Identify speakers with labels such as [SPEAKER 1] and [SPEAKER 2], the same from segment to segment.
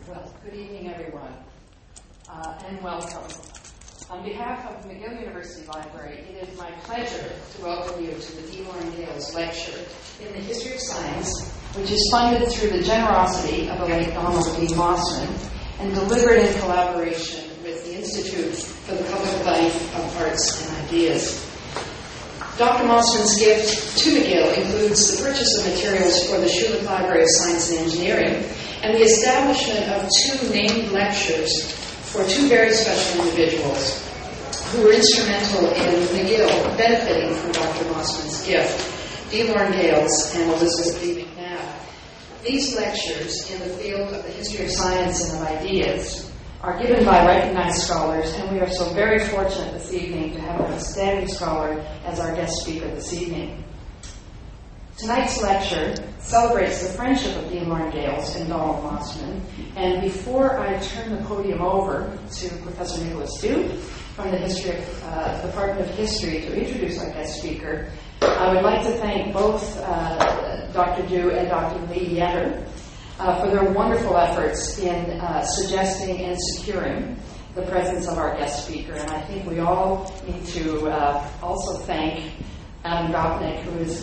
[SPEAKER 1] Well, good evening, everyone, and welcome. On behalf of McGill University Library, it is my pleasure to welcome you to the D. Loren Gales Lecture in the History of Science, which is funded through the generosity of the late Donald D. Mossman and delivered in collaboration with the Institute for the Public Life of Arts and Ideas. Dr. Mossman's gift to McGill includes the purchase of materials for the Schulich Library of Science and Engineering and the establishment of two named lectures for two very special individuals who were instrumental in McGill benefiting from Dr. Mossman's gift, D. Loren Gales and Elizabeth B. McNabb. These lectures in the field of the history of science and of ideas are given by recognized scholars, and we are so very fortunate this evening to have an outstanding scholar as our guest speaker this evening. Tonight's lecture celebrates the friendship of D. Loren Gales and Donald Mossman, and before I turn the podium over to Professor Nicholas Dew from the Department of History to introduce our guest speaker, I would like to thank both Dr. Dew and Dr. Lee Yetter for their wonderful efforts in suggesting and securing the presence of our guest speaker. And I think we all need to also thank Adam Gopnik, who is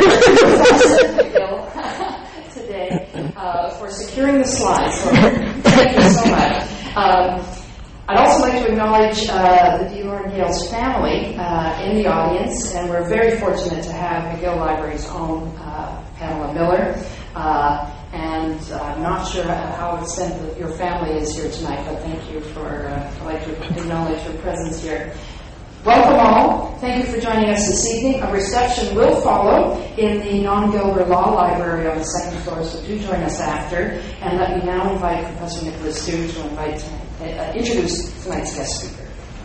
[SPEAKER 1] today, for securing the slides. So thank you so much. I'd also like to acknowledge the D. Loren Gales family in the audience, and we're very fortunate to have McGill Library's own Pamela Miller. And I'm not sure how extensive your family is here tonight, but thank you for, I'd like to acknowledge your presence here. Welcome all. Thank you for joining us this evening. A reception will follow in the Non-Gilbert Law Library on the second floor, so do join us after. And let me now invite Professor Nicholas Dew to introduce tonight's guest speaker.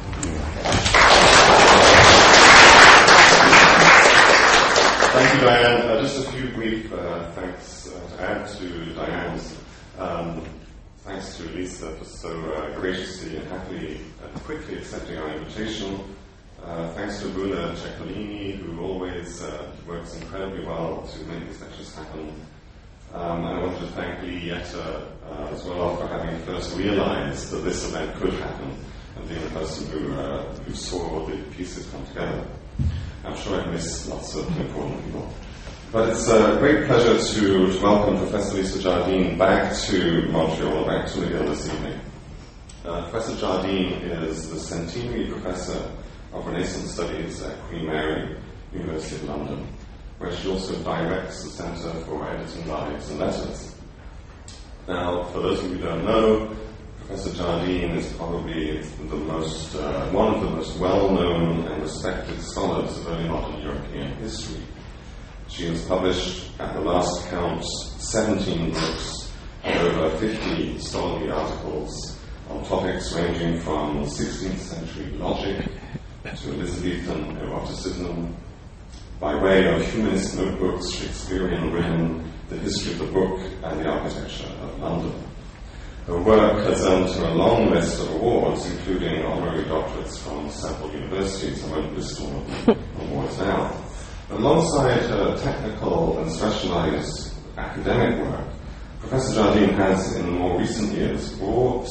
[SPEAKER 2] Thank you, Diane. Just a few brief thanks to add to Diane's. Thanks to Lisa for so graciously and happily and quickly accepting our invitation. Thanks to Bruna Ceccolini, who always works incredibly well to make these lectures happen. And I wanted to thank Lee Yetter as well for having first realized that this event could happen and being the person who saw the pieces come together. I'm sure I missed lots of important people. But it's a great pleasure to welcome Professor Lisa Jardine back to Montreal, back to McGill this evening. Professor Jardine is the Centenary Professor of Renaissance Studies at Queen Mary, University of London, where she also directs the Centre for Editing Lives and Letters. Now, for those of you who don't know, Professor Jardine is probably one of the most well-known and respected scholars of early modern European history. She has published, at the last count, 17 books and over 50 scholarly articles on topics ranging from 16th century logic to Elizabethan eroticism, by way of humanist notebooks, Shakespearean women, the history of the book, and the architecture of London. Her work has earned her a long list of awards, including honorary doctorates from several universities. I won't list all of the awards now. Alongside her technical and specialized academic work, Professor Jardine has, in more recent years, brought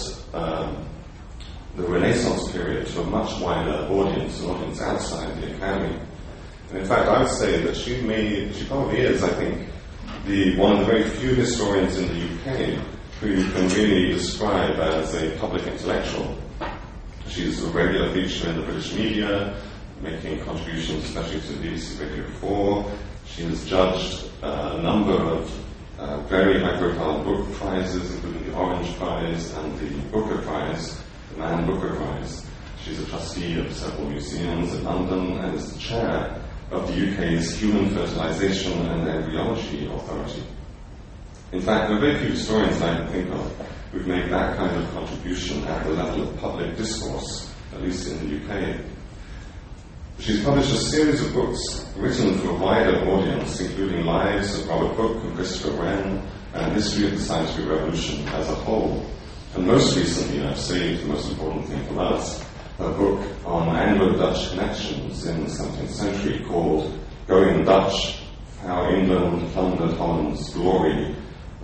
[SPEAKER 2] the Renaissance period to a much wider audience, an audience outside the academy. And in fact, I would say that she probably is, I think, one of the very few historians in the UK who you can really describe as a public intellectual. She's a regular feature in the British media, making contributions especially to BBC Radio 4. She has judged a number of very high-profile book prizes, including the Orange Prize and the Booker Prize, the Man Booker Prize. She's a trustee of several museums in London and is the chair of the UK's Human Fertilization and Embryology Authority. In fact, there are very few historians I can think of who've made that kind of contribution at the level of public discourse, at least in the UK. She's published a series of books written for a wider audience, including Lives of Robert Hooke and Christopher Wren, and History of the Scientific Revolution as a whole. And most recently, I've saved the most important thing for us, a book on Anglo-Dutch connections in the 17th century called Going Dutch, How England Plundered Holland's Glory,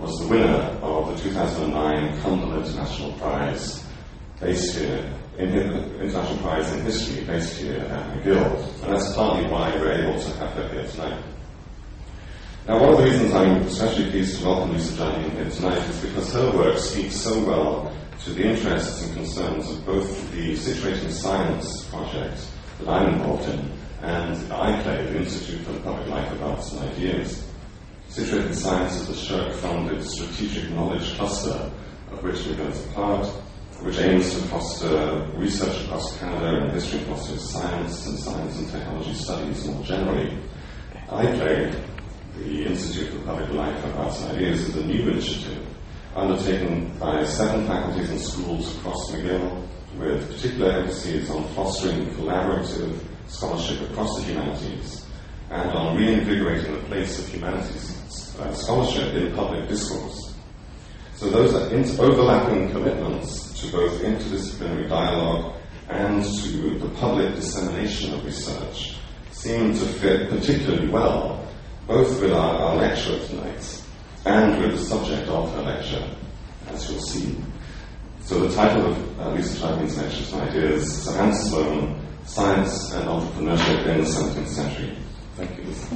[SPEAKER 2] was the winner of the 2009 Cundall International Prize, based here, International Prize in History, based here at McGill. And that's partly why we're able to have her here tonight. Now, one of the reasons I'm especially pleased to welcome Lisa Jardine here tonight is because her work speaks so well to the interests and concerns of both the Situating Science project that I'm involved in and iPlay, the Institute for the Public Life of Arts and Ideas. Situating Science is a SSHRC-funded strategic knowledge cluster of which McGill is a part, which aims to foster research across Canada in history and philosophy of science and technology studies more generally. iPlay, the Institute for the Public Life of Arts and Ideas, is a new initiative undertaken by 7 faculties and schools across McGill, with particular emphasis on fostering collaborative scholarship across the humanities and on reinvigorating the place of humanities scholarship in public discourse. So those are overlapping commitments to both interdisciplinary dialogue and to the public dissemination of research seem to fit particularly well both with our lecturer tonight and with the subject of her lecture, as you'll see. So the title of Lisa Jardine's lecture tonight is Sir Hans Sloane, Science and Entrepreneurship in the 17th Century. Thank you, Lisa.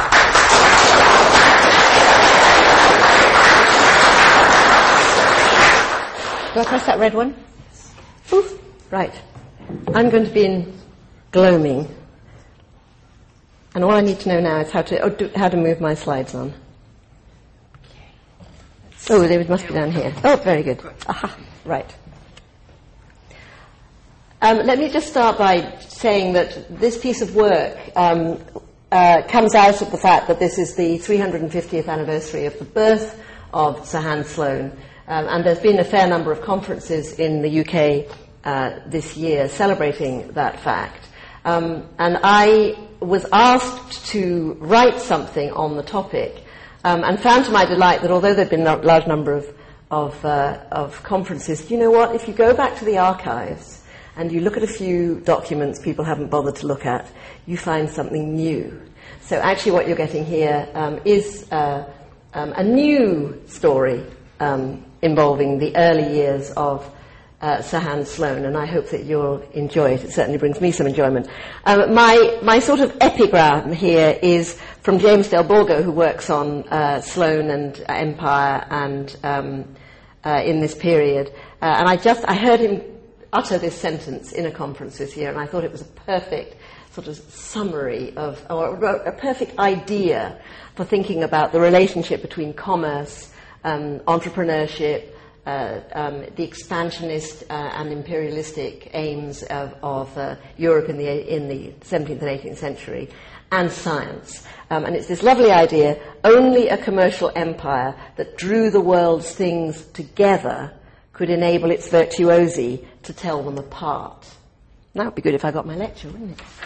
[SPEAKER 3] Do I press that red one? Ooh, right. I'm going to be in gloaming. And all I need to know now is how to move my slides on. Oh, they must be down here. Oh, very good. Aha, right. Let me just start by saying that this piece of work comes out of the fact that this is the 350th anniversary of the birth of Sir Hans Sloane. And there's been a fair number of conferences in the UK this year celebrating that fact. And I was asked to write something on the topic, and found to my delight that although there had been a large number of conferences, do you know what? If you go back to the archives and you look at a few documents people haven't bothered to look at, you find something new. So actually what you're getting here is a new story involving the early years of Sir Hans Sloane, and I hope that you'll enjoy it. It certainly brings me some enjoyment. My sort of epigram here is from James Del Borgo, who works on Sloane and Empire and in this period. And I heard him utter this sentence in a conference this year, and I thought it was a perfect sort of summary or a perfect idea for thinking about the relationship between commerce, entrepreneurship, the expansionist and imperialistic aims of Europe in the 17th and 18th century, and science. And it's this lovely idea, only a commercial empire that drew the world's things together could enable its virtuosi to tell them apart. That would be good if I got my lecture, wouldn't it?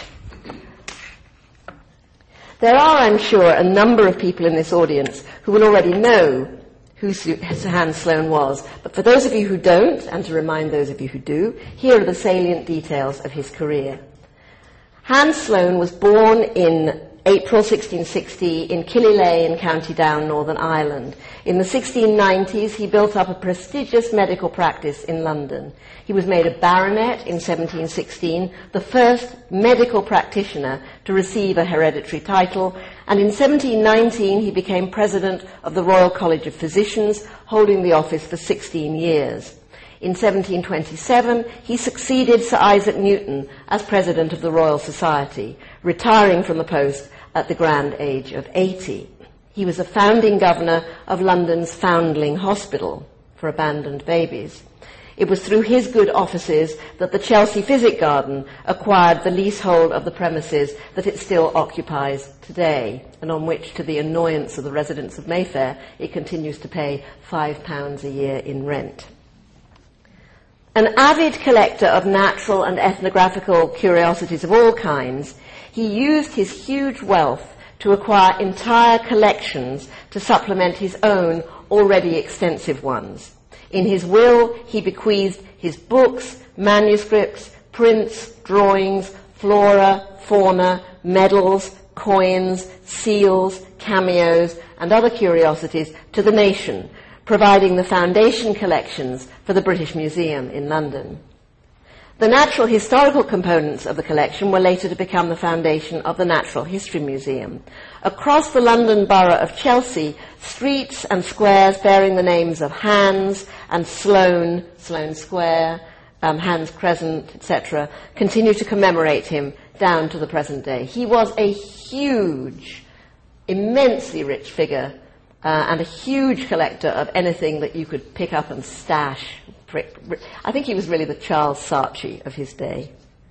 [SPEAKER 3] There are, I'm sure, a number of people in this audience who will already know who Sir Hans Sloane was. But for those of you who don't, and to remind those of you who do, here are the salient details of his career. Hans Sloane was born in April 1660 in Killilea in County Down, Northern Ireland. In the 1690s, he built up a prestigious medical practice in London. He was made a baronet in 1716, the first medical practitioner to receive a hereditary title, and in 1719 he became president of the Royal College of Physicians, holding the office for 16 years. In 1727, he succeeded Sir Isaac Newton as president of the Royal Society, retiring from the post at the grand age of 80. He was a founding governor of London's Foundling Hospital for abandoned babies. It was through his good offices that the Chelsea Physic Garden acquired the leasehold of the premises that it still occupies today, and on which, to the annoyance of the residents of Mayfair, it continues to pay £5 a year in rent. An avid collector of natural and ethnographical curiosities of all kinds, he used his huge wealth to acquire entire collections to supplement his own already extensive ones. In his will, he bequeathed his books, manuscripts, prints, drawings, flora, fauna, medals, coins, seals, cameos, and other curiosities to the nation, providing the foundation collections for the British Museum in London. The natural historical components of the collection were later to become the foundation of the Natural History Museum. Across the London borough of Chelsea, streets and squares bearing the names of Hands and Sloane, Sloane Square, Hands Crescent, etc., continue to commemorate him down to the present day. He was a huge, immensely rich figure and a huge collector of anything that you could pick up and stash. I think he was really the Charles Saatchi of his day.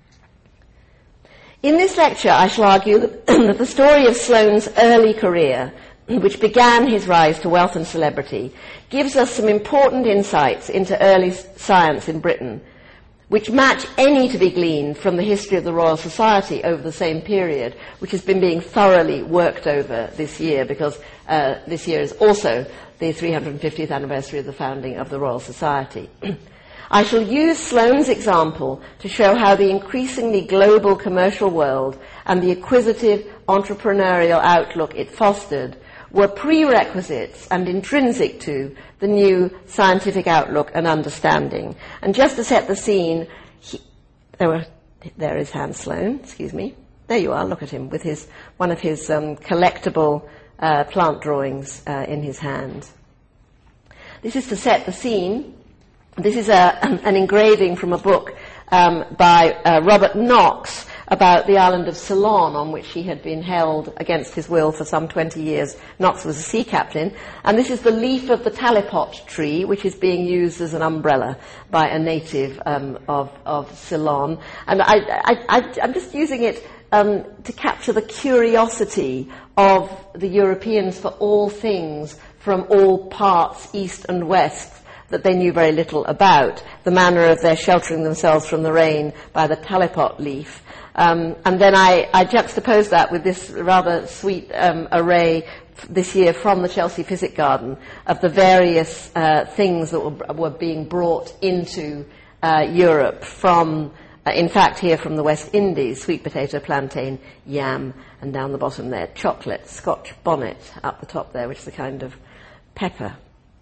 [SPEAKER 3] In this lecture, I shall argue that the story of Sloane's early career, which began his rise to wealth and celebrity, gives us some important insights into early science in Britain, which match any to be gleaned from the history of the Royal Society over the same period, which has been being thoroughly worked over this year, because this year is also the 350th anniversary of the founding of the Royal Society. I shall use Sloane's example to show how the increasingly global commercial world and the acquisitive entrepreneurial outlook it fostered were prerequisites and intrinsic to the new scientific outlook and understanding. And just to set the scene, there is Hans Sloane, excuse me. There you are, look at him with one of his collectible plant drawings in his hand. This is to set the scene. This is an engraving from a book by Robert Knox about the island of Ceylon, on which he had been held against his will for some 20 years. Knox was a sea captain. And this is the leaf of the talipot tree, which is being used as an umbrella by a native of Ceylon. And I'm just using it to capture the curiosity of the Europeans for all things from all parts, east and west, that they knew very little about, the manner of their sheltering themselves from the rain by the talipot leaf. And then I juxtapose that with this rather sweet array this year from the Chelsea Physic Garden of the various things that were being brought into Europe from, in fact, here from the West Indies, sweet potato, plantain, yam, and down the bottom there, chocolate, Scotch bonnet up the top there, which is a kind of pepper.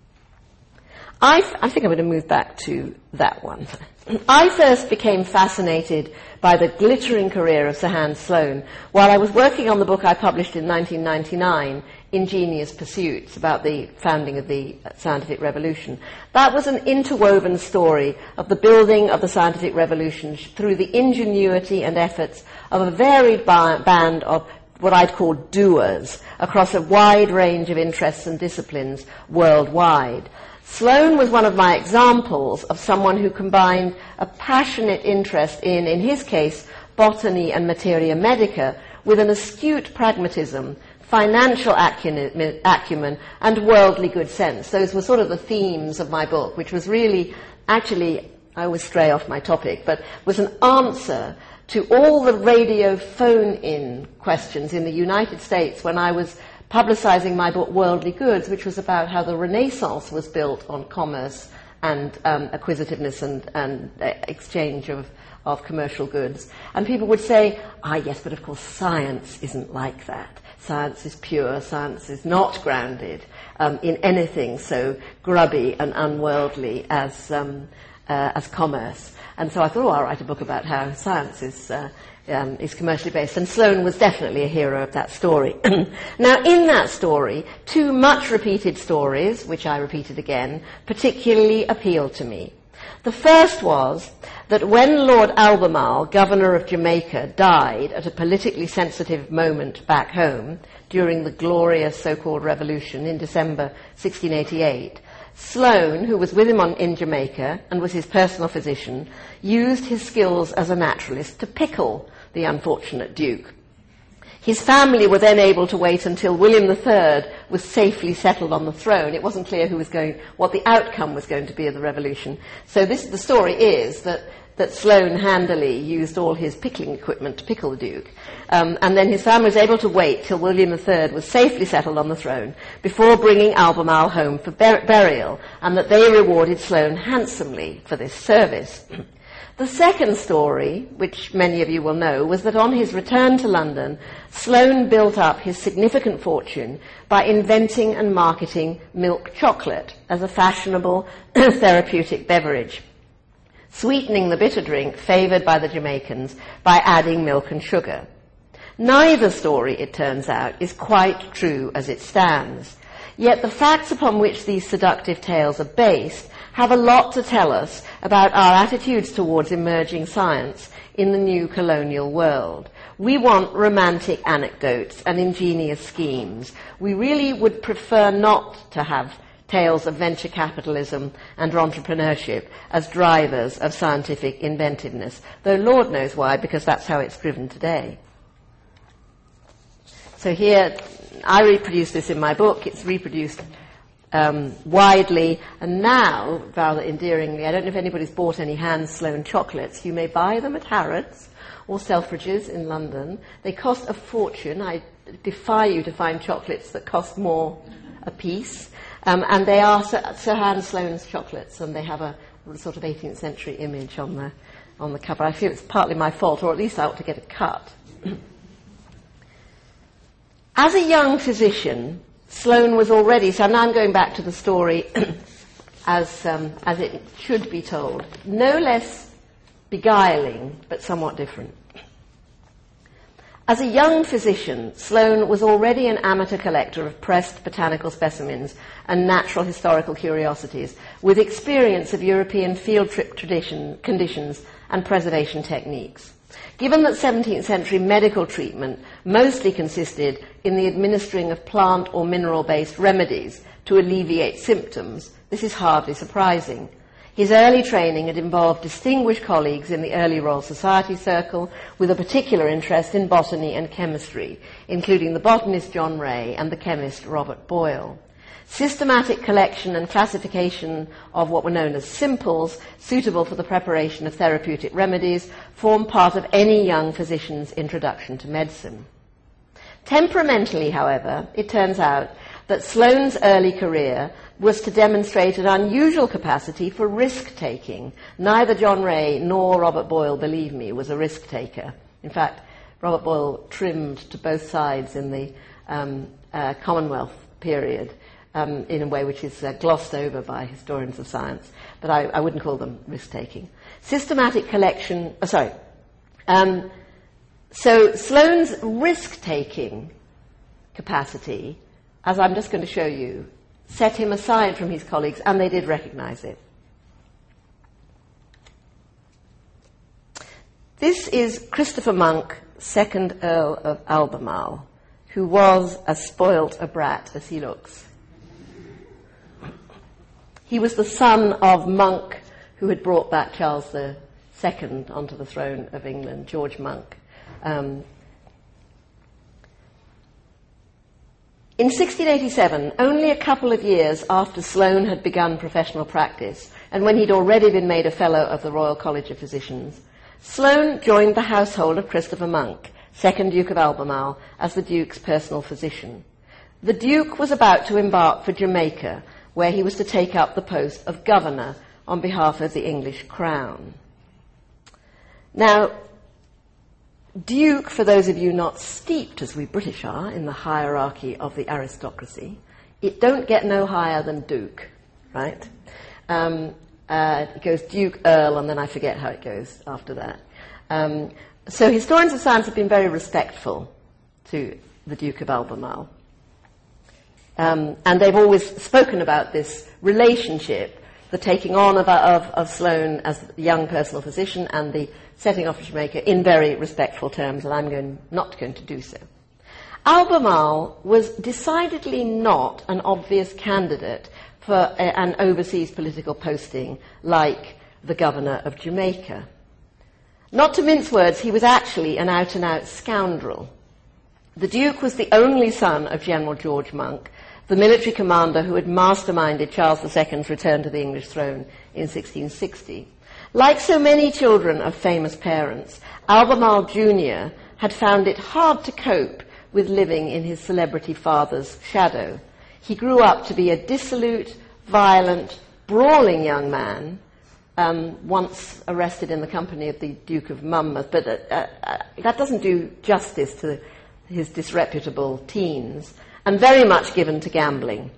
[SPEAKER 3] I think I'm going to move back to that one. I first became fascinated by the glittering career of Sir Hans Sloane while I was working on the book I published in 1999, Ingenious Pursuits, about the founding of the scientific revolution. That was an interwoven story of the building of the scientific revolution through the ingenuity and efforts of a varied band of what I'd call doers across a wide range of interests and disciplines worldwide. Sloane was one of my examples of someone who combined a passionate interest in his case, botany and materia medica, with an astute pragmatism, financial acumen, and worldly good sense. Those were sort of the themes of my book, which was really, actually, I always stray off my topic, but was an answer to all the radio phone-in questions in the United States when I was publicizing my book Worldly Goods, which was about how the Renaissance was built on commerce and acquisitiveness and exchange of commercial goods. And people would say, yes, but of course science isn't like that. Science is pure. Science is not grounded in anything so grubby and unworldly as commerce. And so I thought, I'll write a book about how science is commercially based. And Sloane was definitely a hero of that story. Now, in that story, two much repeated stories, which I repeated again, particularly appealed to me. The first was that when Lord Albemarle, governor of Jamaica, died at a politically sensitive moment back home during the glorious so-called revolution in December 1688, Sloane, who was with him in Jamaica and was his personal physician, used his skills as a naturalist to pickle the unfortunate Duke. His family were then able to wait until William III was safely settled on the throne. It wasn't clear what the outcome was going to be of the revolution. So the story is that Sloane handily used all his pickling equipment to pickle the Duke. And then his family was able to wait till William III was safely settled on the throne before bringing Albemarle home for burial, and that they rewarded Sloane handsomely for this service. The second story, which many of you will know, was that on his return to London, Sloane built up his significant fortune by inventing and marketing milk chocolate as a fashionable therapeutic beverage, sweetening the bitter drink favoured by the Jamaicans by adding milk and sugar. Neither story, it turns out, is quite true as it stands. Yet the facts upon which these seductive tales are based have a lot to tell us about our attitudes towards emerging science in the new colonial world. We want romantic anecdotes and ingenious schemes. We really would prefer not to have tales of venture capitalism and entrepreneurship as drivers of scientific inventiveness, though Lord knows why, because that's how it's driven today. So here, I reproduced this in my book. It's reproduced widely, and now, rather endearingly, I don't know if anybody's bought any Hans Sloane chocolates. You may buy them at Harrods or Selfridges in London. They cost a fortune. I defy you to find chocolates that cost more a piece. And they are Sir Hans Sloane's chocolates, and they have a sort of 18th century image on the cover. I feel it's partly my fault, or at least I ought to get a cut. As a young physician, Sloane was already, so now I'm going back to the story as it should be told, no less beguiling, but somewhat different. As a young physician, Sloane was already an amateur collector of pressed botanical specimens and natural historical curiosities, with experience of European field trip conditions and preservation techniques. Given that 17th century medical treatment mostly consisted in the administering of plant or mineral-based remedies to alleviate symptoms, this is hardly surprising. His early training had involved distinguished colleagues in the early Royal Society circle with a particular interest in botany and chemistry, including the botanist John Ray and the chemist Robert Boyle. Systematic collection and classification of what were known as simples, suitable for the preparation of therapeutic remedies, formed part of any young physician's introduction to medicine. Temperamentally, however, it turns out that Sloane's early career was to demonstrate an unusual capacity for risk-taking. Neither John Ray nor Robert Boyle, believe me, was a risk-taker. In fact, Robert Boyle trimmed to both sides in the Commonwealth period, in a way which is glossed over by historians of science, but I wouldn't call them risk-taking. Systematic collection, so Sloane's risk-taking capacity, as I'm just going to show you, set him aside from his colleagues, and they did recognize it. This is Christopher Monk, 2nd Earl of Albemarle, who was as spoilt a brat as he looks. He was the son of Monk, who had brought back Charles II onto the throne of England, George Monk. In 1687, only a couple of years after Sloane had begun professional practice, and when he'd already been made a Fellow of the Royal College of Physicians, Sloane joined the household of Christopher Monk, 2nd Duke of Albemarle, as the Duke's personal physician. The Duke was about to embark for Jamaica, where he was to take up the post of governor on behalf of the English crown. Now, Duke, for those of you not steeped, as we British are, in the hierarchy of the aristocracy, it don't get no higher than Duke, right? It goes Duke, Earl, and then I forget how it goes after that. So historians of science have been very respectful to the Duke of Albemarle. And they've always spoken about this relationship, the taking on of Sloane as a young personal physician and the setting off of Jamaica in very respectful terms, and I'm not going to do so. Albemarle was decidedly not an obvious candidate for an overseas political posting like the governor of Jamaica. Not to mince words, he was actually an out-and-out scoundrel. The Duke was the only son of General George Monk, the military commander who had masterminded Charles II's return to the English throne in 1660. Like so many children of famous parents, Albemarle Jr. had found it hard to cope with living in his celebrity father's shadow. He grew up to be a dissolute, violent, brawling young man once arrested in the company of the Duke of Monmouth, but that doesn't do justice to his disreputable teens, and very much given to gambling.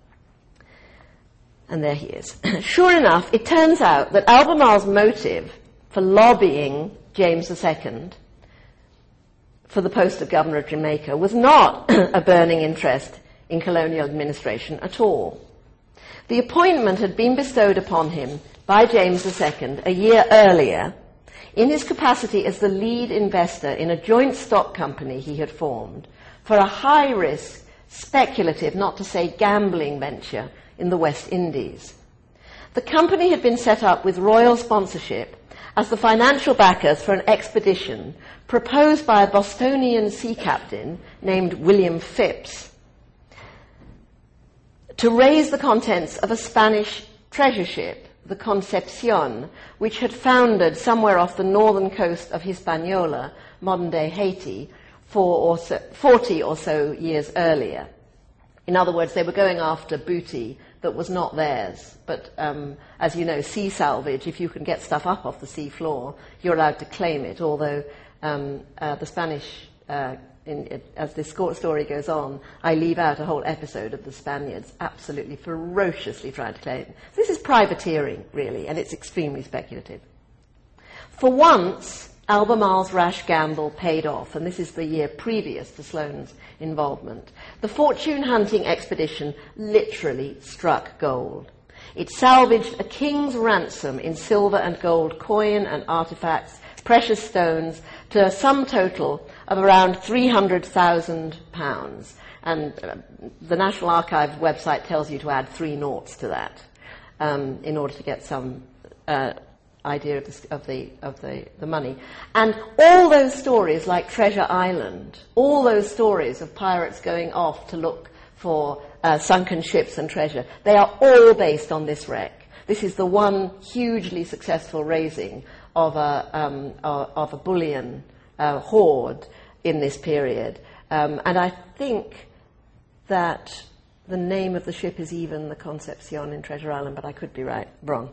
[SPEAKER 3] And there he is. Sure enough, it turns out that Albemarle's motive for lobbying James II for the post of governor of Jamaica was not a burning interest in colonial administration at all. The appointment had been bestowed upon him by James II a year earlier in his capacity as the lead investor in a joint stock company he had formed for a high-risk, speculative, not to say gambling venture in the West Indies. The company had been set up with royal sponsorship as the financial backers for an expedition proposed by a Bostonian sea captain named William Phipps to raise the contents of a Spanish treasure ship, the Concepcion, which had foundered somewhere off the northern coast of Hispaniola, modern-day Haiti, 40 or so years earlier. In other words, they were going after booty that was not theirs. But as you know, sea salvage, if you can get stuff up off the sea floor, you're allowed to claim it, although the Spanish, as this story goes on, I leave out a whole episode of the Spaniards absolutely ferociously trying to claim it. This is privateering, really, and it's extremely speculative. For once, Albemarle's rash gamble paid off, and this is the year previous to Sloane's involvement. The fortune-hunting expedition literally struck gold. It salvaged a king's ransom in silver and gold coin and artifacts, precious stones, to a sum total of around £300,000. And the National Archives website tells you to add 3 noughts to that in order to get some idea of the money. And all those stories, like Treasure Island, all those stories of pirates going off to look for sunken ships and treasure, they are all based on this wreck. This is the one hugely successful raising of a bullion hoard in this period. And I think that the name of the ship is even the Concepcion in Treasure Island, but I could be wrong.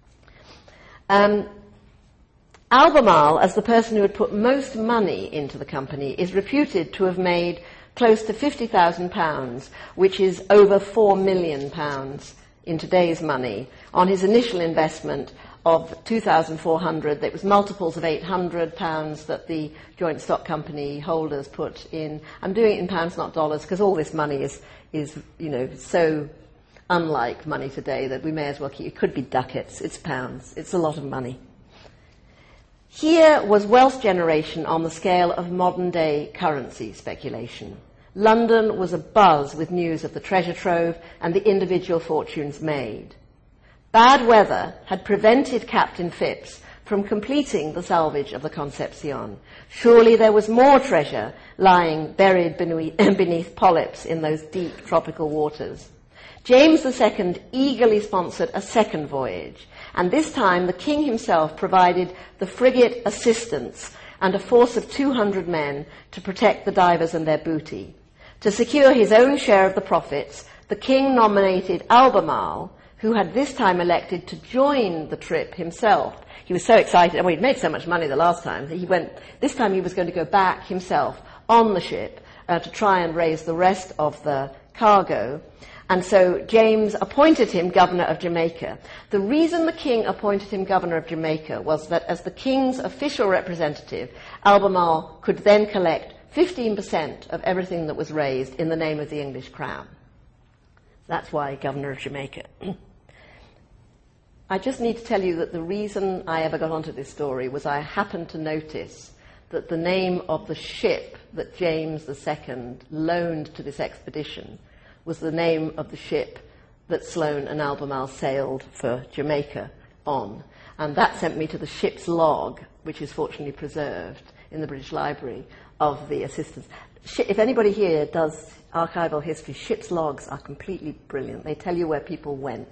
[SPEAKER 3] Albemarle, as the person who had put most money into the company, is reputed to have made close to £50,000, which is over £4 million in today's money, on his initial investment of 2,400. That was multiples of £800 that the joint stock company holders put in. I'm doing it in pounds, not dollars, because all this money is so unlike money today that we may as well keep. It could be ducats, it's pounds, it's a lot of money. Here was wealth generation on the scale of modern-day currency speculation. London was abuzz with news of the treasure trove and the individual fortunes made. Bad weather had prevented Captain Phipps from completing the salvage of the Concepcion. Surely there was more treasure lying buried beneath polyps in those deep tropical waters. James II eagerly sponsored a second voyage, and this time the king himself provided the frigate Assistance and a force of 200 men to protect the divers and their booty. To secure his own share of the profits, the king nominated Albemarle, who had this time elected to join the trip himself. He was so excited, and he'd made so much money the last time, this time he was going to go back himself on the ship to try and raise the rest of the cargo. And so James appointed him governor of Jamaica. The reason the king appointed him governor of Jamaica was that as the king's official representative, Albemarle could then collect 15% of everything that was raised in the name of the English crown. That's why governor of Jamaica. I just need to tell you that the reason I ever got onto this story was I happened to notice that the name of the ship that James II loaned to this expedition was the name of the ship that Sloane and Albemarle sailed for Jamaica on. And that sent me to the ship's log, which is fortunately preserved in the British Library, of the Assistance. If anybody here does archival history, ship's logs are completely brilliant. They tell you where people went.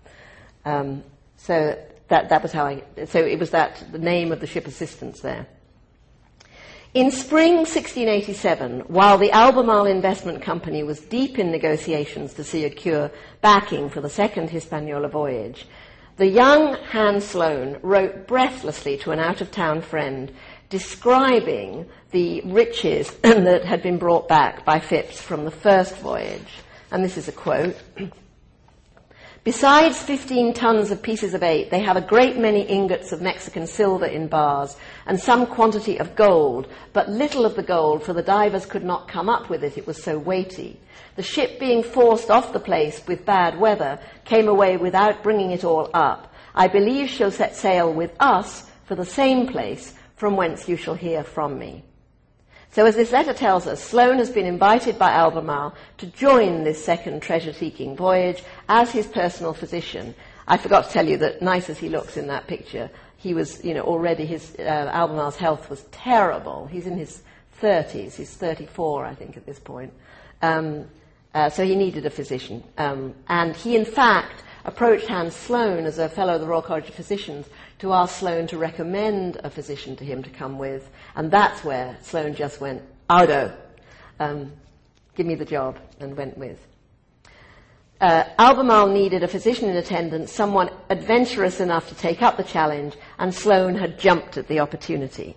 [SPEAKER 3] So that was how so it was the name of the ship Assistance there. In spring 1687, while the Albemarle Investment Company was deep in negotiations to secure backing for the second Hispaniola voyage, the young Hans Sloane wrote breathlessly to an out-of-town friend describing the riches that had been brought back by Phipps from the first voyage. And this is a quote. "Besides 15 tons of pieces of 8, they have a great many ingots of Mexican silver in bars and some quantity of gold, but little of the gold, for the divers could not come up with it, it was so weighty. The ship being forced off the place with bad weather, came away without bringing it all up. I believe she'll set sail with us for the same place, from whence you shall hear from me." So as this letter tells us, Sloane has been invited by Albemarle to join this second treasure-seeking voyage as his personal physician. I forgot to tell you that, nice as he looks in that picture, he was, already Albemarle's health was terrible. He's in his 30s. He's 34, I think, at this point. So he needed a physician. And he, in fact, approached Hans Sloane as a fellow of the Royal College of Physicians to ask Sloane to recommend a physician to him to come with. And that's where Sloane just went, "Ardo, give me the job," and went with. Albemarle needed a physician in attendance, someone adventurous enough to take up the challenge, and Sloane had jumped at the opportunity.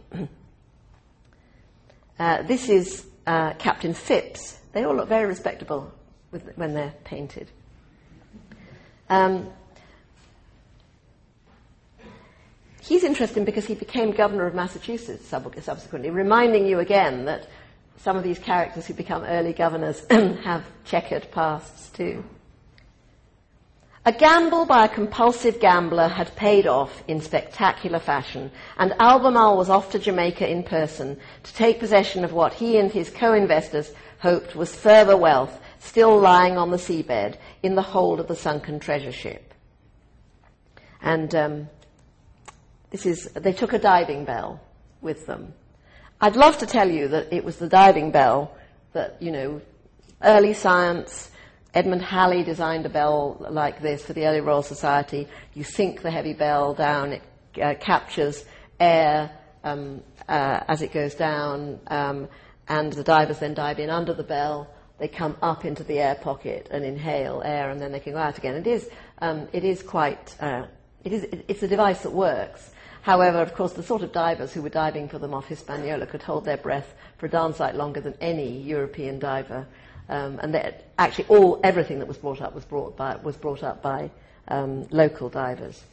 [SPEAKER 3] This is Captain Phipps. They all look very respectable when they're painted. He's interesting because he became governor of Massachusetts subsequently, reminding you again that some of these characters who become early governors have checkered pasts too. A gamble by a compulsive gambler had paid off in spectacular fashion, and Albemarle was off to Jamaica in person to take possession of what he and his co-investors hoped was further wealth still lying on the seabed in the hold of the sunken treasure ship. And they took a diving bell with them. I'd love to tell you that it was the diving bell that, early science, Edmund Halley designed a bell like this for the early Royal Society. You sink the heavy bell down, it captures air as it goes down, and the divers then dive in under the bell. They come up into the air pocket and inhale air, and then they can go out again. It's a device that works. However, of course, the sort of divers who were diving for them off Hispaniola could hold their breath for a darn sight longer than any European diver. And actually, everything that was brought up was brought up by local divers.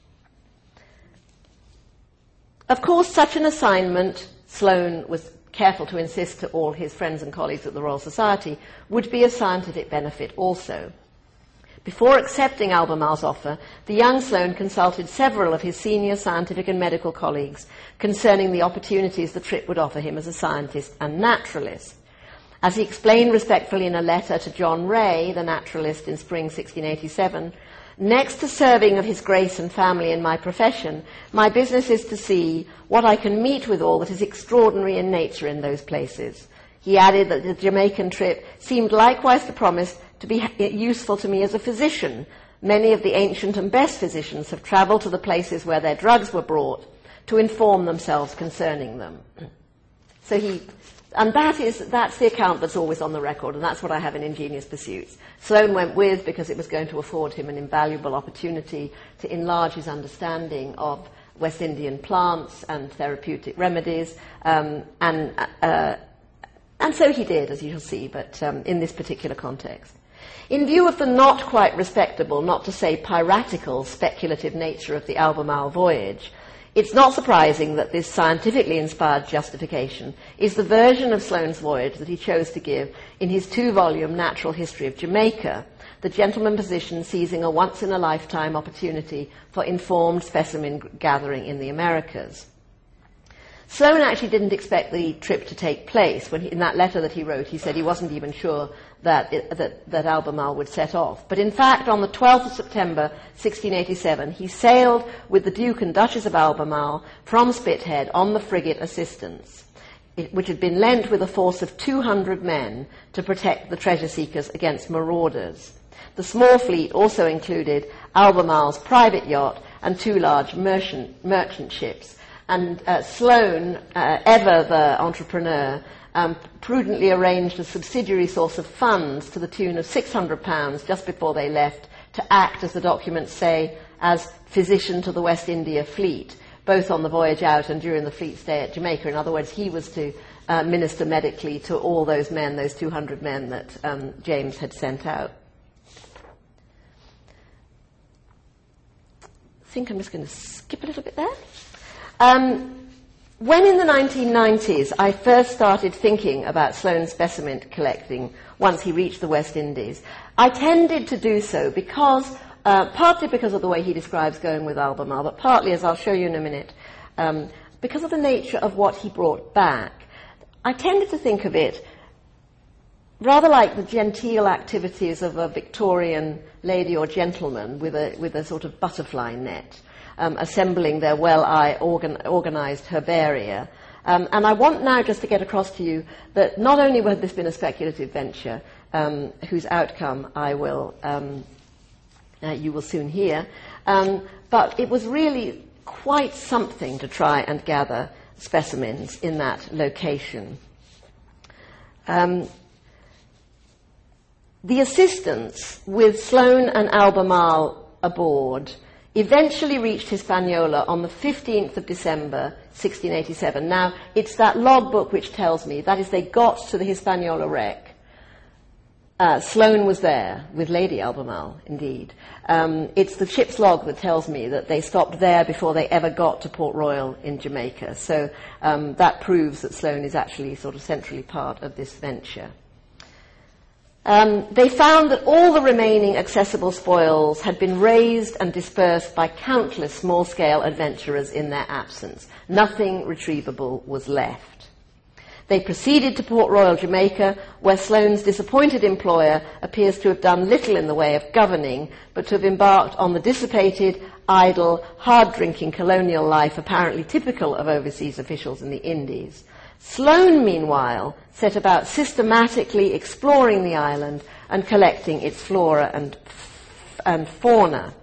[SPEAKER 3] Of course, such an assignment, Sloane was careful to insist to all his friends and colleagues at the Royal Society, would be a scientific benefit also. Before accepting Albemarle's offer, the young Sloane consulted several of his senior scientific and medical colleagues concerning the opportunities the trip would offer him as a scientist and naturalist. As he explained respectfully in a letter to John Ray, the naturalist, in spring 1687, "Next to serving of His Grace and family in my profession, my business is to see what I can meet with all that is extraordinary in nature in those places." He added that the Jamaican trip seemed likewise to promise to be useful to me as a physician. Many of the ancient and best physicians have travelled to the places where their drugs were brought to inform themselves concerning them. And that's the account that's always on the record, and that's what I have in Ingenious Pursuits. Sloane went with because it was going to afford him an invaluable opportunity to enlarge his understanding of West Indian plants and therapeutic remedies, and so he did, as you shall see, but in this particular context. In view of the not quite respectable, not to say piratical, speculative nature of the Albemarle voyage, it's not surprising that this scientifically inspired justification is the version of Sloane's voyage that he chose to give in his 2-volume Natural History of Jamaica, the gentleman physician seizing a once-in-a-lifetime opportunity for informed specimen gathering in the Americas. Sloane actually didn't expect the trip to take place. In that letter that he wrote, he said he wasn't even sure that Albemarle would set off. But in fact, on the 12th of September 1687, he sailed with the Duke and Duchess of Albemarle from Spithead on the frigate Assistance, which had been lent with a force of 200 men to protect the treasure seekers against marauders. The small fleet also included Albemarle's private yacht and 2 large merchant ships. And Sloane, ever the entrepreneur, prudently arranged a subsidiary source of funds to the tune of £600 just before they left to act, as the documents say, as physician to the West India fleet, both on the voyage out and during the fleet stay at Jamaica. In other words, he was to minister medically to all those men, those 200 men that James had sent out. I think I'm just going to skip a little bit there. When in the 1990s I first started thinking about Sloane's specimen collecting once he reached the West Indies, I tended to do so because, partly because of the way he describes going with Albemarle, but partly, as I'll show you in a minute, because of the nature of what he brought back. I tended to think of it rather like the genteel activities of a Victorian lady or gentleman with a sort of butterfly net, assembling their organised herbaria. And I want now just to get across to you that not only had this been a speculative venture, whose outcome I will, you will soon hear, but it was really quite something to try and gather specimens in that location. The assistants with Sloane and Albemarle aboard eventually reached Hispaniola on the 15th of December, 1687. Now, it's that logbook which tells me, that is, they got to the Hispaniola wreck. Sloane was there, with Lady Albemarle, indeed. It's the ship's log that tells me that they stopped there before they ever got to Port Royal in Jamaica. So that proves that Sloane is actually sort of centrally part of this venture. They found that all the remaining accessible spoils had been raised and dispersed by countless small-scale adventurers in their absence. Nothing retrievable was left. They proceeded to Port Royal, Jamaica, where Sloane's disappointed employer appears to have done little in the way of governing, but to have embarked on the dissipated, idle, hard-drinking colonial life apparently typical of overseas officials in the Indies. Sloane, meanwhile, set about systematically exploring the island and collecting its flora and fauna.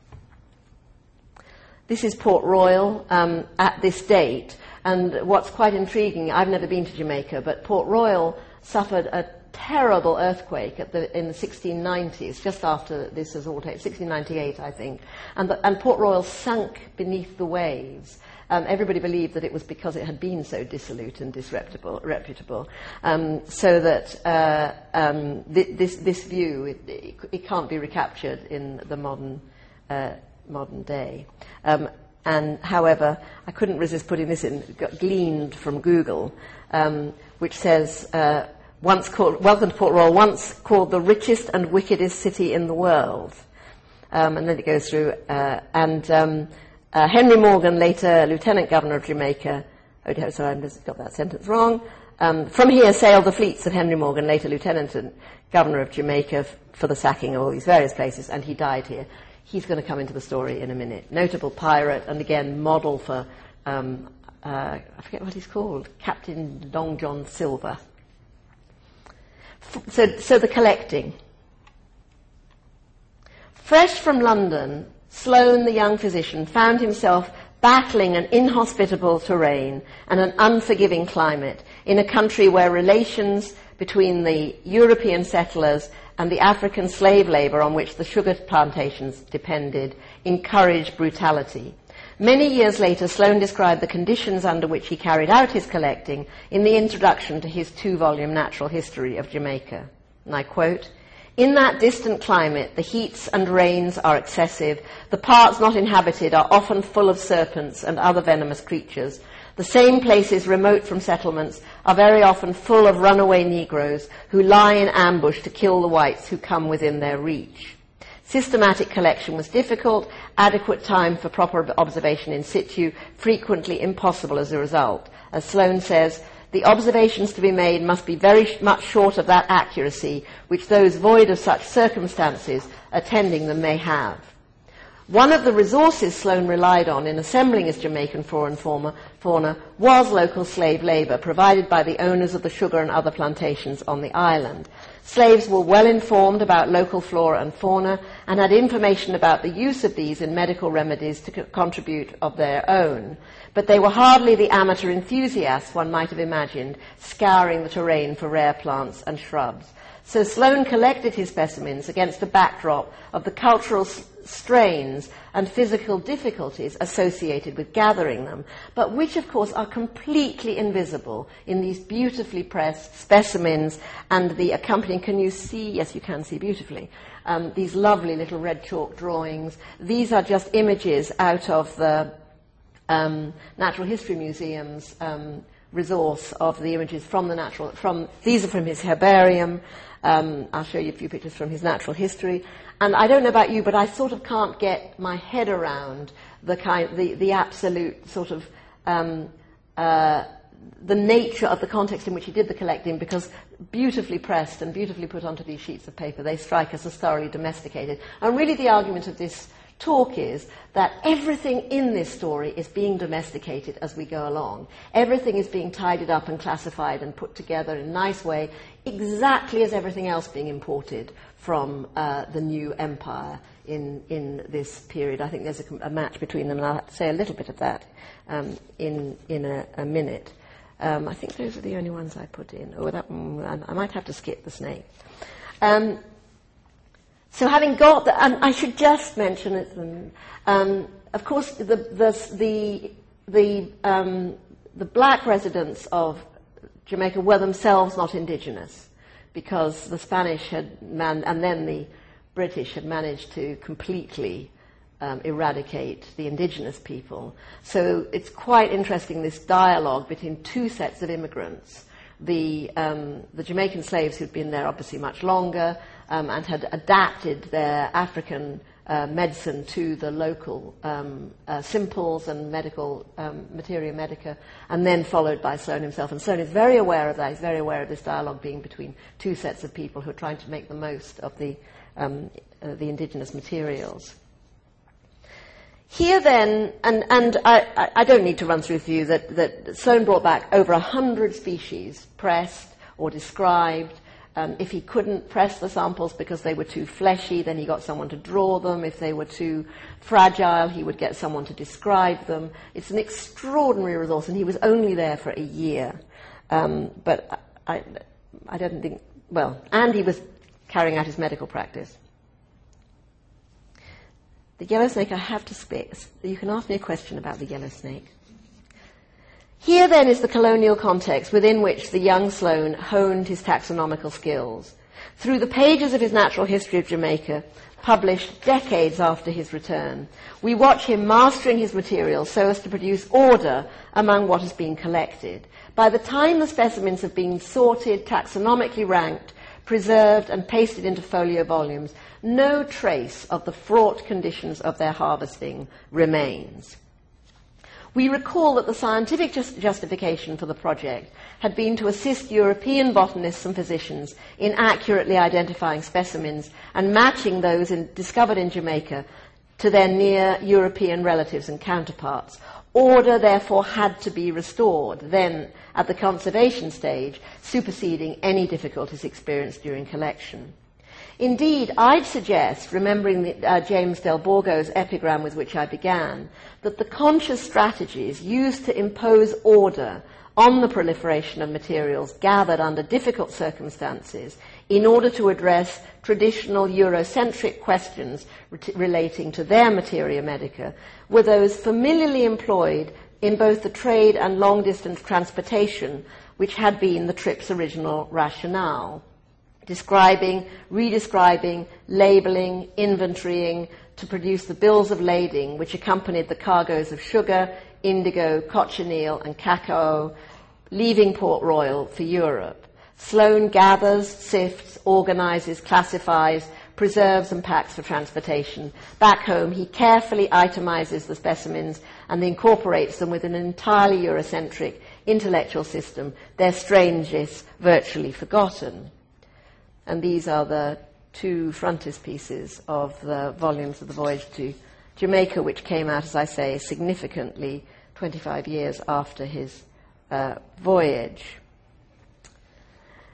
[SPEAKER 3] This is Port Royal at this date, and what's quite intriguing, I've never been to Jamaica, but Port Royal suffered a terrible earthquake in the 1690s, just after this has all taken, 1698, I think, and Port Royal sunk beneath the waves. Everybody believed that it was because it had been so dissolute and reputable, so that this view, it can't be recaptured in the modern day. And however, I couldn't resist putting this in, gleaned from Google, which says, welcome to Port Royal, once called the richest and wickedest city in the world. And then it goes through, Henry Morgan, later Lieutenant Governor of Jamaica, oh, sorry, I got that sentence wrong. From here sailed the fleets of Henry Morgan, later Lieutenant Governor of Jamaica, for the sacking of all these various places, and he died here. He's going to come into the story in a minute. Notable pirate, and again, model for, I forget what he's called, Captain Long John Silver. So the collecting. Fresh from London, Sloane, the young physician, found himself battling an inhospitable terrain and an unforgiving climate in a country where relations between the European settlers and the African slave labour on which the sugar plantations depended encouraged brutality. Many years later, Sloane described the conditions under which he carried out his collecting in the introduction to his 2-volume Natural History of Jamaica. And I quote, "In that distant climate, the heats and rains are excessive. The parts not inhabited are often full of serpents and other venomous creatures. The same places remote from settlements are very often full of runaway Negroes who lie in ambush to kill the whites who come within their reach. Systematic collection was difficult, adequate time for proper observation in situ frequently impossible as a result. As Sloane says, the observations to be made must be very much short of that accuracy which those void of such circumstances attending them may have. One of the resources Sloane relied on in assembling his Jamaican flora and fauna was local slave labour provided by the owners of the sugar and other plantations on the island. Slaves were well informed about local flora and fauna and had information about the use of these in medical remedies to contribute of their own. But they were hardly the amateur enthusiasts one might have imagined, scouring the terrain for rare plants and shrubs. So Sloane collected his specimens against a backdrop of the cultural strains and physical difficulties associated with gathering them, but which, of course, are completely invisible in these beautifully pressed specimens and the accompanying, can you see? Yes, you can see beautifully. These lovely little red chalk drawings. These are just images out of the Natural History Museum's resource of the images from these are from his herbarium. I'll show you a few pictures from his natural history. And I don't know about you, but I sort of can't get my head around the absolute sort of the nature of the context in which he did the collecting, because beautifully pressed and beautifully put onto these sheets of paper, they strike us as thoroughly domesticated. And really the argument of this talk is that everything in this story is being domesticated as we go along. Everything is being tidied up and classified and put together in a nice way, exactly as everything else being imported from the new empire in this period. I think there's a match between them, and I'll say a little bit of that in a minute. I think those are the only ones I put in. Oh, that one, I might have to skip the snake. So having got that, and I should just mention it, of course, the black residents of Jamaica were themselves not indigenous, because the Spanish and then the British had managed to completely eradicate the indigenous people. So it's quite interesting, this dialogue between two sets of immigrants. The Jamaican slaves who'd been there obviously much longer and had adapted their African medicine to the local simples and medical materia medica, and then followed by Sloane himself. And Sloane is very aware of that. He's very aware of this dialogue being between two sets of people who are trying to make the most of the indigenous materials. Here then, and I don't need to run through with you that Sloane brought back over 100 species, pressed or described. If he couldn't press the samples because they were too fleshy, then he got someone to draw them. If they were too fragile, he would get someone to describe them. It's an extraordinary resource, and he was only there for a year. But I don't think, well, and he was carrying out his medical practice. The yellow snake, I have to speak. You can ask me a question about the yellow snake. Here then is the colonial context within which the young Sloane honed his taxonomical skills. Through the pages of his Natural History of Jamaica, published decades after his return, we watch him mastering his material so as to produce order among what has been collected. By the time the specimens have been sorted, taxonomically ranked, preserved and pasted into folio volumes, no trace of the fraught conditions of their harvesting remains. We recall that the scientific justification for the project had been to assist European botanists and physicians in accurately identifying specimens and matching those discovered in Jamaica to their near European relatives and counterparts. Order, therefore, had to be restored, then, at the conservation stage, superseding any difficulties experienced during collection. Indeed, I'd suggest, remembering James Del Borgo's epigram with which I began, that the conscious strategies used to impose order on the proliferation of materials gathered under difficult circumstances in order to address traditional Eurocentric questions relating to their materia medica were those familiarly employed in both the trade and long-distance transportation which had been the trip's original rationale. Describing, redescribing, labelling, inventorying to produce the bills of lading which accompanied the cargoes of sugar, indigo, cochineal and cacao leaving Port Royal for Europe. Sloane gathers, sifts, organises, classifies, preserves and packs for transportation. Back home, he carefully itemises the specimens and incorporates them with an entirely Eurocentric intellectual system, their strangeness virtually forgotten. And these are the two frontispieces of the volumes of the Voyage to Jamaica, which came out, as I say, significantly 25 years after his voyage.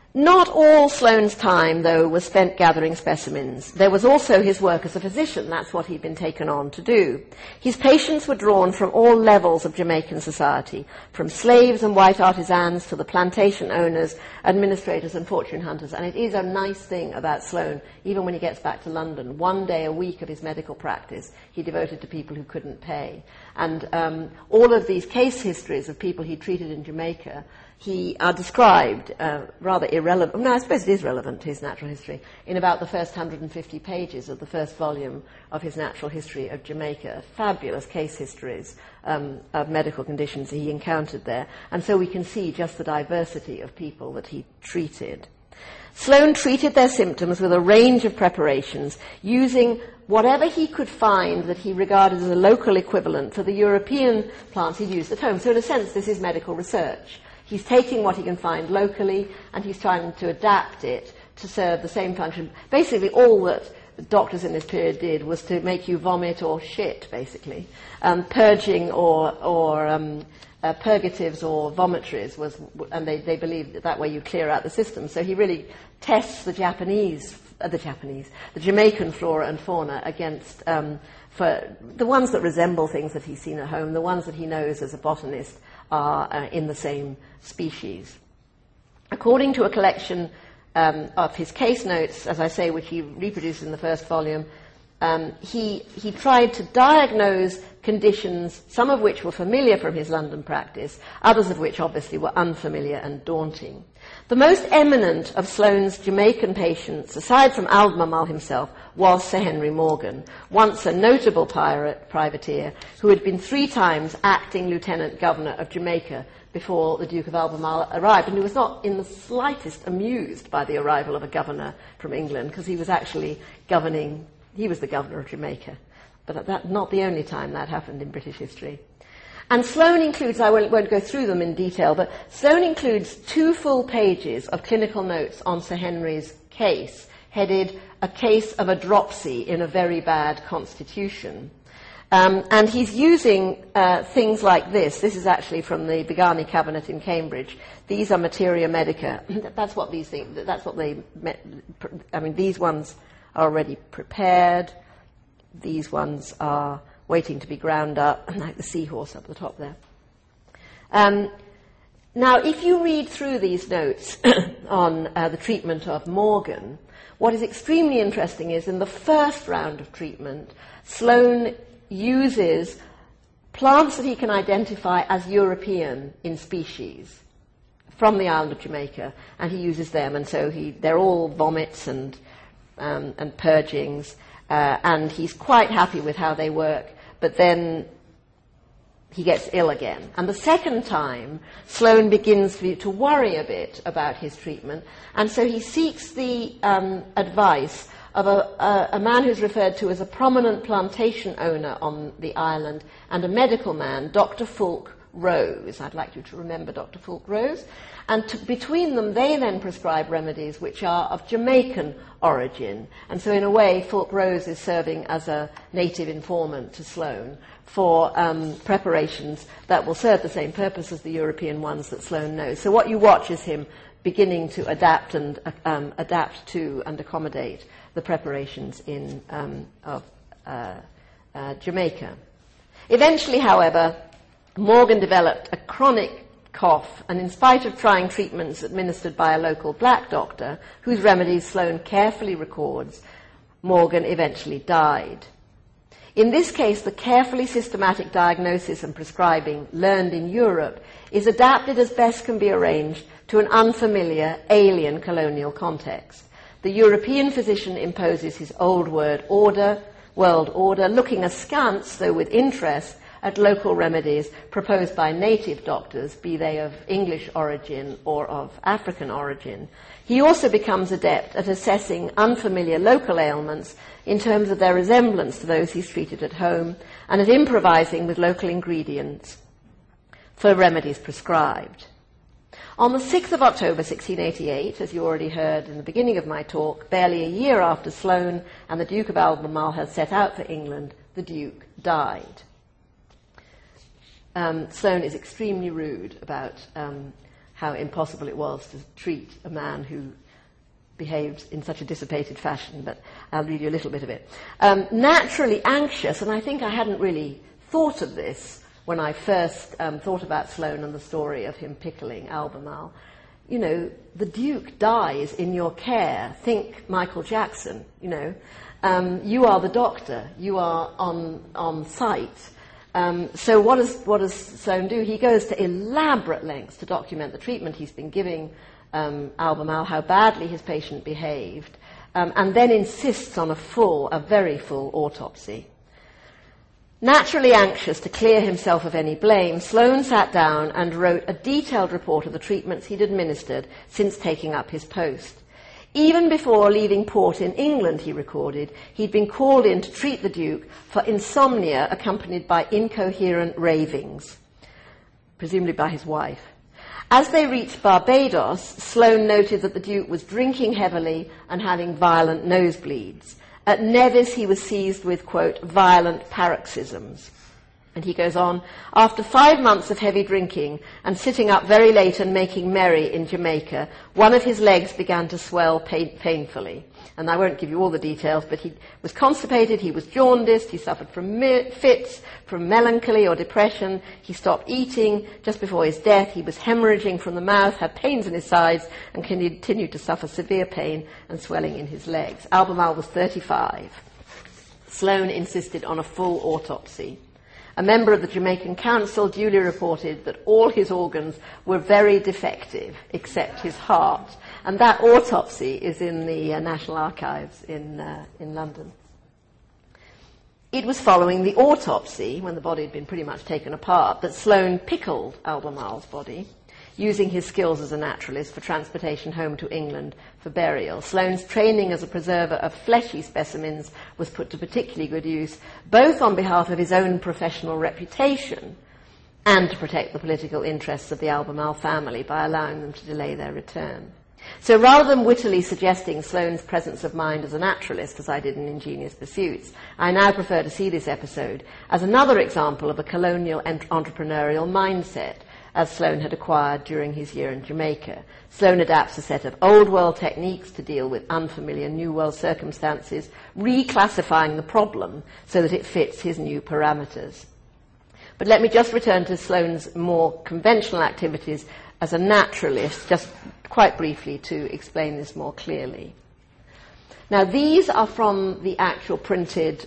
[SPEAKER 3] Not all Sloane's time, though, was spent gathering specimens. There was also his work as a physician. That's what he'd been taken on to do. His patients were drawn from all levels of Jamaican society, from slaves and white artisans to the plantation owners, administrators and fortune hunters. And it is a nice thing about Sloane, even when he gets back to London, 1 day a week of his medical practice he devoted to people who couldn't pay. And all of these case histories of people he treated in Jamaica are described, rather irrelevant, no, I suppose it is relevant to his natural history, in about the first 150 pages of the first volume of his natural history of Jamaica. Fabulous case histories of medical conditions he encountered there. And so we can see just the diversity of people that he treated. Sloane treated their symptoms with a range of preparations, using whatever he could find that he regarded as a local equivalent for the European plants he'd used at home. So in a sense, this is medical research. He's taking what he can find locally and he's trying to adapt it to serve the same function. Basically, all that doctors in this period did was to make you vomit or shit, basically. Purging or purgatives or vomitories and they believed that way you clear out the system. So he really tests the Jamaican flora and fauna against, for the ones that resemble things that he's seen at home, the ones that he knows as a botanist are in the same species. According to a collection of his case notes, as I say, which he reproduced in the first volume, he tried to diagnose conditions, some of which were familiar from his London practice, others of which obviously were unfamiliar and daunting. The most eminent of Sloane's Jamaican patients, aside from Albemarle himself, was Sir Henry Morgan, once a notable privateer who had been 3 times acting Lieutenant Governor of Jamaica before the Duke of Albemarle arrived, and who was not in the slightest amused by the arrival of a governor from England, because he was actually he was the governor of Jamaica. But that's not the only time that happened in British history. And Sloane includes, I won't go through them in detail, but Sloane includes 2 full pages of clinical notes on Sir Henry's case, headed A Case of a Dropsy in a Very Bad Constitution. And he's using things like this. This is actually from the Begani Cabinet in Cambridge. These are materia medica. That's what these things, these ones are already prepared. These ones are waiting to be ground up, like the seahorse up the top there. Now, if you read through these notes on the treatment of Morgan, what is extremely interesting is in the first round of treatment, Sloane uses plants that he can identify as European in species from the island of Jamaica, and he uses them, and so they're all vomits and purgings, and he's quite happy with how they work, but then he gets ill again. And the second time, Sloane begins to worry a bit about his treatment, and so he seeks the advice of a man who's referred to as a prominent plantation owner on the island and a medical man, Dr. Fulk Rose. I'd like you to remember Dr. Fulk Rose. And between them, they then prescribe remedies which are of Jamaican origin. And so in a way, Fulk Rose is serving as a native informant to Sloane for preparations that will serve the same purpose as the European ones that Sloane knows. So what you watch is him beginning to adapt to and accommodate the preparations of Jamaica. Eventually, however, Morgan developed a chronic cough, and in spite of trying treatments administered by a local black doctor, whose remedies Sloane carefully records, Morgan eventually died. In this case, the carefully systematic diagnosis and prescribing learned in Europe is adapted as best can be arranged to an unfamiliar, alien colonial context. The European physician imposes his old world order, looking askance, though with interest, at local remedies proposed by native doctors, be they of English origin or of African origin. He also becomes adept at assessing unfamiliar local ailments in terms of their resemblance to those he's treated at home, and at improvising with local ingredients for remedies prescribed. On the 6th of October 1688, as you already heard in the beginning of my talk, barely a year after Sloane and the Duke of Albemarle had set out for England, the Duke died. Sloane is extremely rude about how impossible it was to treat a man who behaved in such a dissipated fashion, but I'll read you a little bit of it. Naturally anxious, and I think I hadn't really thought of this when I first thought about Sloane and the story of him pickling Albemarle. You know, the Duke dies in your care. Think Michael Jackson, you know. You are the doctor. You are on site. So what does Sloane do? He goes to elaborate lengths to document the treatment he's been giving Albemarle, how badly his patient behaved, and then insists on a very full autopsy. Naturally anxious to clear himself of any blame, Sloane sat down and wrote a detailed report of the treatments he'd administered since taking up his post. Even before leaving port in England, he recorded, he'd been called in to treat the Duke for insomnia accompanied by incoherent ravings, presumably by his wife. As they reached Barbados, Sloane noted that the Duke was drinking heavily and having violent nosebleeds. At Nevis, he was seized with, quote, violent paroxysms. And he goes on, after 5 months of heavy drinking and sitting up very late and making merry in Jamaica, one of his legs began to swell painfully. And I won't give you all the details, but he was constipated, he was jaundiced, he suffered from fits, from melancholy or depression, he stopped eating. Just before his death, he was hemorrhaging from the mouth, had pains in his sides, and continued to suffer severe pain and swelling in his legs. Albemarle was 35. Sloane insisted on a full autopsy. A member of the Jamaican Council duly reported that all his organs were very defective, except his heart. And that autopsy is in the National Archives in London. It was following the autopsy, when the body had been pretty much taken apart, that Sloane pickled Albemarle's body, using his skills as a naturalist for transportation home to England for burial. Sloane's training as a preserver of fleshy specimens was put to particularly good use, both on behalf of his own professional reputation and to protect the political interests of the Albemarle family by allowing them to delay their return. So rather than wittily suggesting Sloane's presence of mind as a naturalist, as I did in Ingenious Pursuits, I now prefer to see this episode as another example of a colonial entrepreneurial mindset, as Sloane had acquired during his year in Jamaica. Sloane adapts a set of old world techniques to deal with unfamiliar new world circumstances, reclassifying the problem so that it fits his new parameters. But let me just return to Sloane's more conventional activities as a naturalist, just quite briefly to explain this more clearly. Now, these are from the actual printed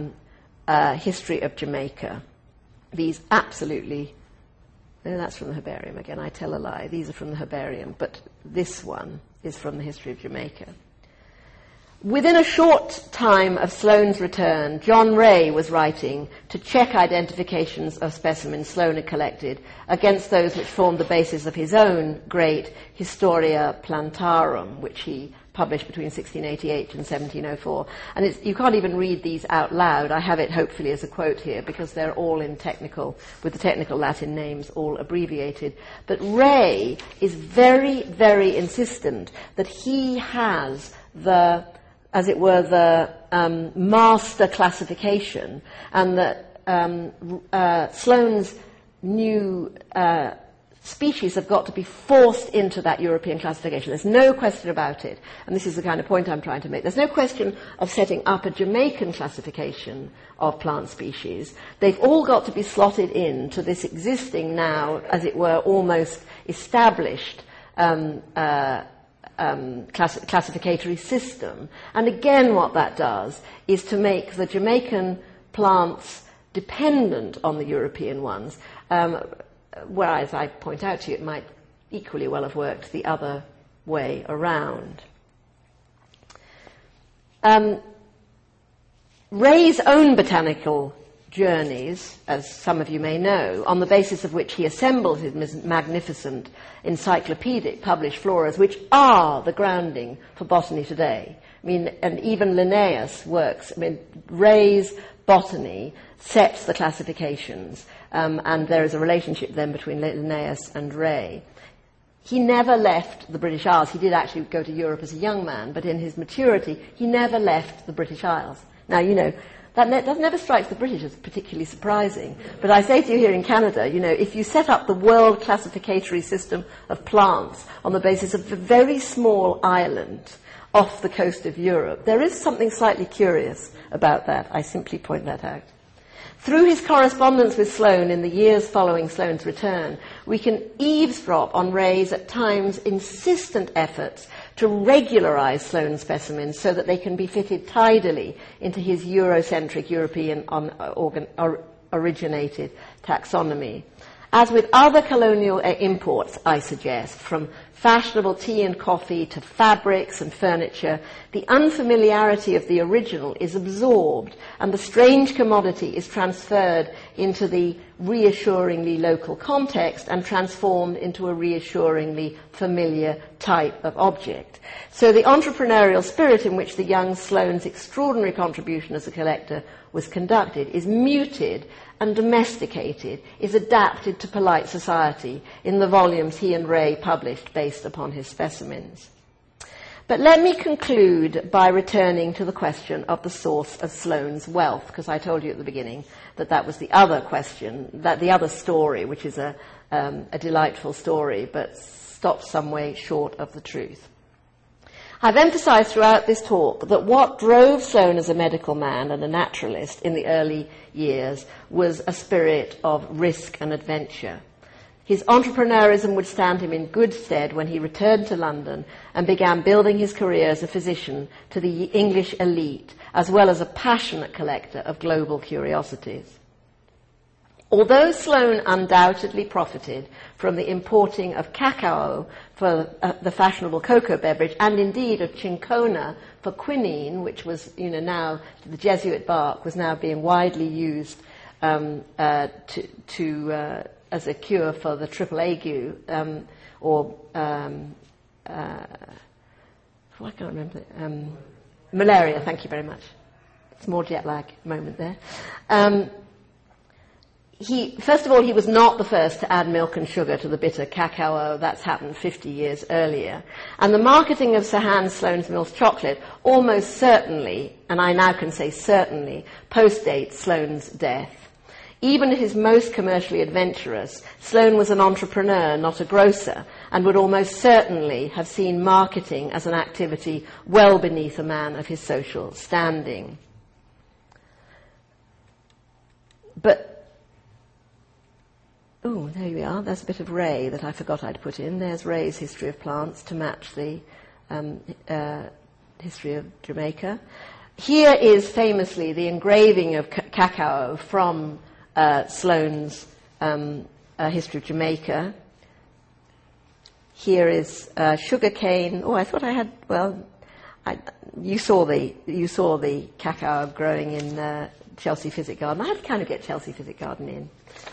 [SPEAKER 3] history of Jamaica. These absolutely... No, that's from the herbarium again. I tell a lie. These are from the herbarium, but this one is from the history of Jamaica. Within a short time of Sloane's return, John Ray was writing to check identifications of specimens Sloane had collected against those which formed the basis of his own great Historia Plantarum, which he published between 1688 and 1704. And you can't even read these out loud. I have it hopefully as a quote here because they're all in technical, with the technical Latin names all abbreviated. But Ray is very, very insistent that he has the, as it were, the master classification, and that Sloane's new species have got to be forced into that European classification. There's no question about it. And this is the kind of point I'm trying to make. There's no question of setting up a Jamaican classification of plant species. They've all got to be slotted into this existing now, as it were, almost established classificatory system. And again, what that does is to make the Jamaican plants dependent on the European ones, whereas I point out to you it might equally well have worked the other way around. Ray's own botanical journeys, as some of you may know, on the basis of which he assembled his magnificent encyclopedic published floras, which are the grounding for botany today. I mean, and even Linnaeus works. I mean, Ray's botany sets the classifications, and there is a relationship then between Linnaeus and Ray. He never left the British Isles. He did actually go to Europe as a young man, but in his maturity, he never left the British Isles. Now, you know, That never strikes the British as particularly surprising. But I say to you here in Canada, if you set up the world classificatory system of plants on the basis of a very small island off the coast of Europe, there is something slightly curious about that. I simply point that out. Through his correspondence with Sloane in the years following Sloane's return, we can eavesdrop on Ray's at times insistent efforts to regularize Sloane's specimens so that they can be fitted tidily into his Eurocentric, European originated taxonomy. As with other colonial imports, I suggest, from fashionable tea and coffee to fabrics and furniture, the unfamiliarity of the original is absorbed and the strange commodity is transferred into the reassuringly local context and transformed into a reassuringly familiar type of object. So the entrepreneurial spirit in which the young Sloane's extraordinary contribution as a collector was conducted is muted and domesticated, is adapted to polite society in the volumes he and Ray published based upon his specimens. But let me conclude by returning to the question of the source of Sloane's wealth, because I told you at the beginning that was the other question, that the other story, which is a delightful story, but stops some way short of the truth. I've emphasized throughout this talk that what drove Sloane as a medical man and a naturalist in the early years was a spirit of risk and adventure. His entrepreneurism would stand him in good stead when he returned to London and began building his career as a physician to the English elite, as well as a passionate collector of global curiosities. Although Sloane undoubtedly profited from the importing of cacao for the fashionable cocoa beverage, and indeed of cinchona for quinine, which was, now the Jesuit bark was now being widely used as a cure for the triple ague, I can't remember, malaria. Thank you very much. Small jet lag moment there. First of all, he was not the first to add milk and sugar to the bitter cacao. That's happened 50 years earlier. And the marketing of Sir Hans Sloane's Mills chocolate almost certainly, and I now can say certainly, postdates Sloane's death. Even at his most commercially adventurous, Sloane was an entrepreneur, not a grocer, and would almost certainly have seen marketing as an activity well beneath a man of his social standing. But there we are. There's a bit of Ray that I forgot I'd put in. There's Ray's History of Plants to match the history of Jamaica. Here is famously the engraving of cacao from Sloane's History of Jamaica. Here is sugar cane. I thought I had. You saw the cacao growing in Chelsea Physic Garden. I had to kind of get Chelsea Physic Garden in.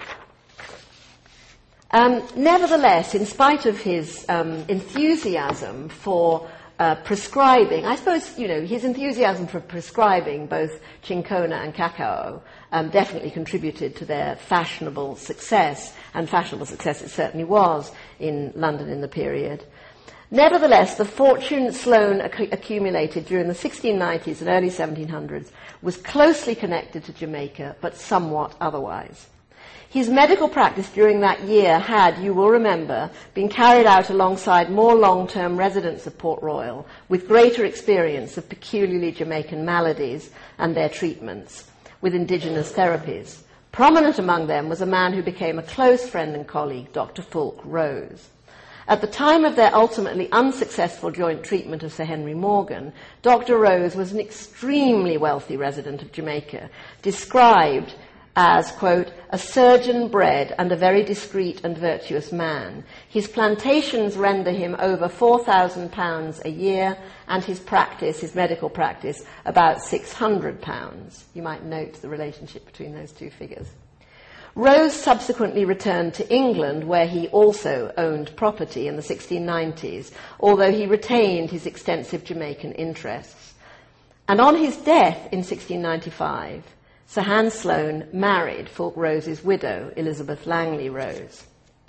[SPEAKER 3] Nevertheless, in spite of his enthusiasm for prescribing, I suppose, his enthusiasm for prescribing both cinchona and cacao definitely contributed to their fashionable success, and fashionable success it certainly was in London in the period. Nevertheless, the fortune Sloane accumulated during the 1690s and early 1700s was closely connected to Jamaica, but somewhat otherwise. His medical practice during that year had, you will remember, been carried out alongside more long-term residents of Port Royal with greater experience of peculiarly Jamaican maladies and their treatments with indigenous therapies. Prominent among them was a man who became a close friend and colleague, Dr. Fulk Rose. At the time of their ultimately unsuccessful joint treatment of Sir Henry Morgan, Dr. Rose was an extremely wealthy resident of Jamaica, described as, quote, a surgeon bred and a very discreet and virtuous man. His plantations render him over £4,000 a year, and his medical practice, about £600. You might note the relationship between those two figures. Rose subsequently returned to England, where he also owned property in the 1690s, although he retained his extensive Jamaican interests. And on his death in 1695, Sir Hans Sloane married Fulk Rose's widow, Elizabeth Langley Rose.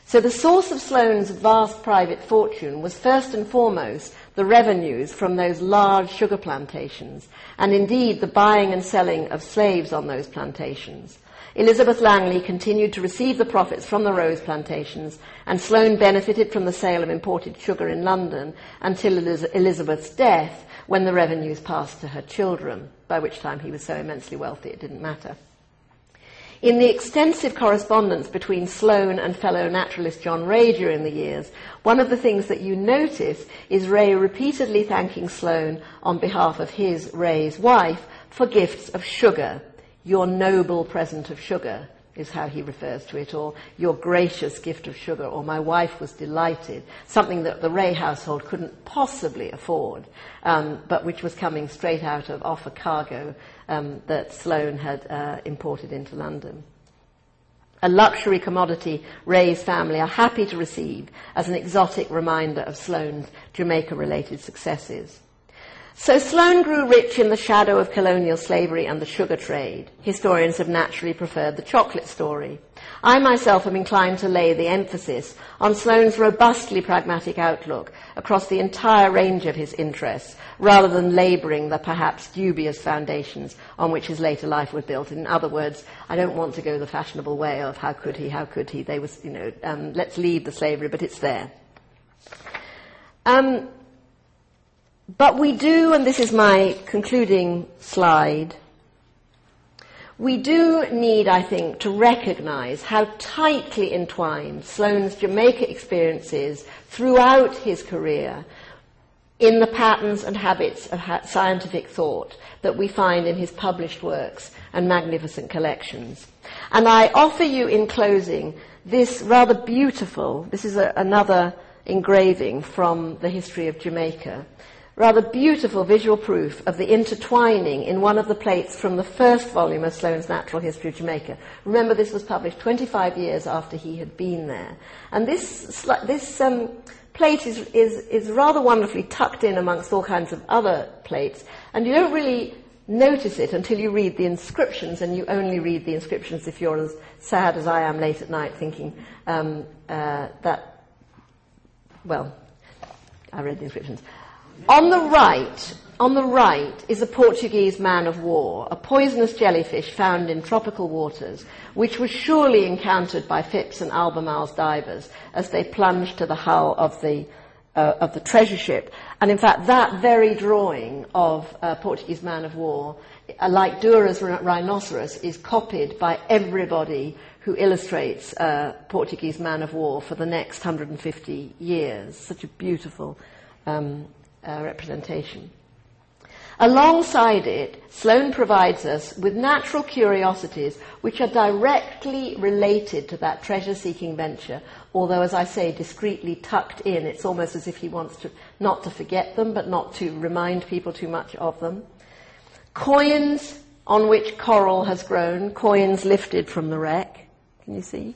[SPEAKER 3] So the source of Sloane's vast private fortune was first and foremost the revenues from those large sugar plantations, and indeed the buying and selling of slaves on those plantations. Elizabeth Langley continued to receive the profits from the rose plantations, and Sloane benefited from the sale of imported sugar in London until Elizabeth's death, when the revenues passed to her children, by which time he was so immensely wealthy it didn't matter. In the extensive correspondence between Sloane and fellow naturalist John Ray during the years, one of the things that you notice is Ray repeatedly thanking Sloane on behalf of his, Ray's wife, for gifts of sugar. Your noble present of sugar is how he refers to it, or your gracious gift of sugar, or my wife was delighted, something that the Ray household couldn't possibly afford, but which was coming straight out of off a cargo that Sloane had imported into London. A luxury commodity Ray's family are happy to receive as an exotic reminder of Sloane's Jamaica-related successes. So Sloane grew rich in the shadow of colonial slavery and the sugar trade. Historians have naturally preferred the chocolate story. I myself am inclined to lay the emphasis on Sloane's robustly pragmatic outlook across the entire range of his interests, rather than labouring the perhaps dubious foundations on which his later life was built. In other words, I don't want to go the fashionable way of how could he, they was, let's leave the slavery, but it's there. But we do, and this is my concluding slide, we do need, I think, to recognise how tightly entwined Sloane's Jamaica experiences throughout his career in the patterns and habits of scientific thought that we find in his published works and magnificent collections. And I offer you in closing this rather beautiful, this is another engraving from the history of Jamaica, rather beautiful visual proof of the intertwining in one of the plates from the first volume of Sloane's Natural History of Jamaica. Remember, this was published 25 years after he had been there. And this plate is rather wonderfully tucked in amongst all kinds of other plates, and you don't really notice it until you read the inscriptions, and you only read the inscriptions if you're as sad as I am late at night thinking I read the inscriptions. On the right is a Portuguese man of war, a poisonous jellyfish found in tropical waters, which was surely encountered by Phipps and Albemarle's divers as they plunged to the hull of the treasure ship. And in fact, that very drawing of a Portuguese man of war, like Dura's rhinoceros, is copied by everybody who illustrates Portuguese man of war for the next 150 years. Such a beautiful representation. Alongside it, Sloane provides us with natural curiosities which are directly related to that treasure-seeking venture, although, as I say, discreetly tucked in. It's almost as if he wants to not to forget them, but not to remind people too much of them. Coins on which coral has grown, coins lifted from the wreck. Can you see?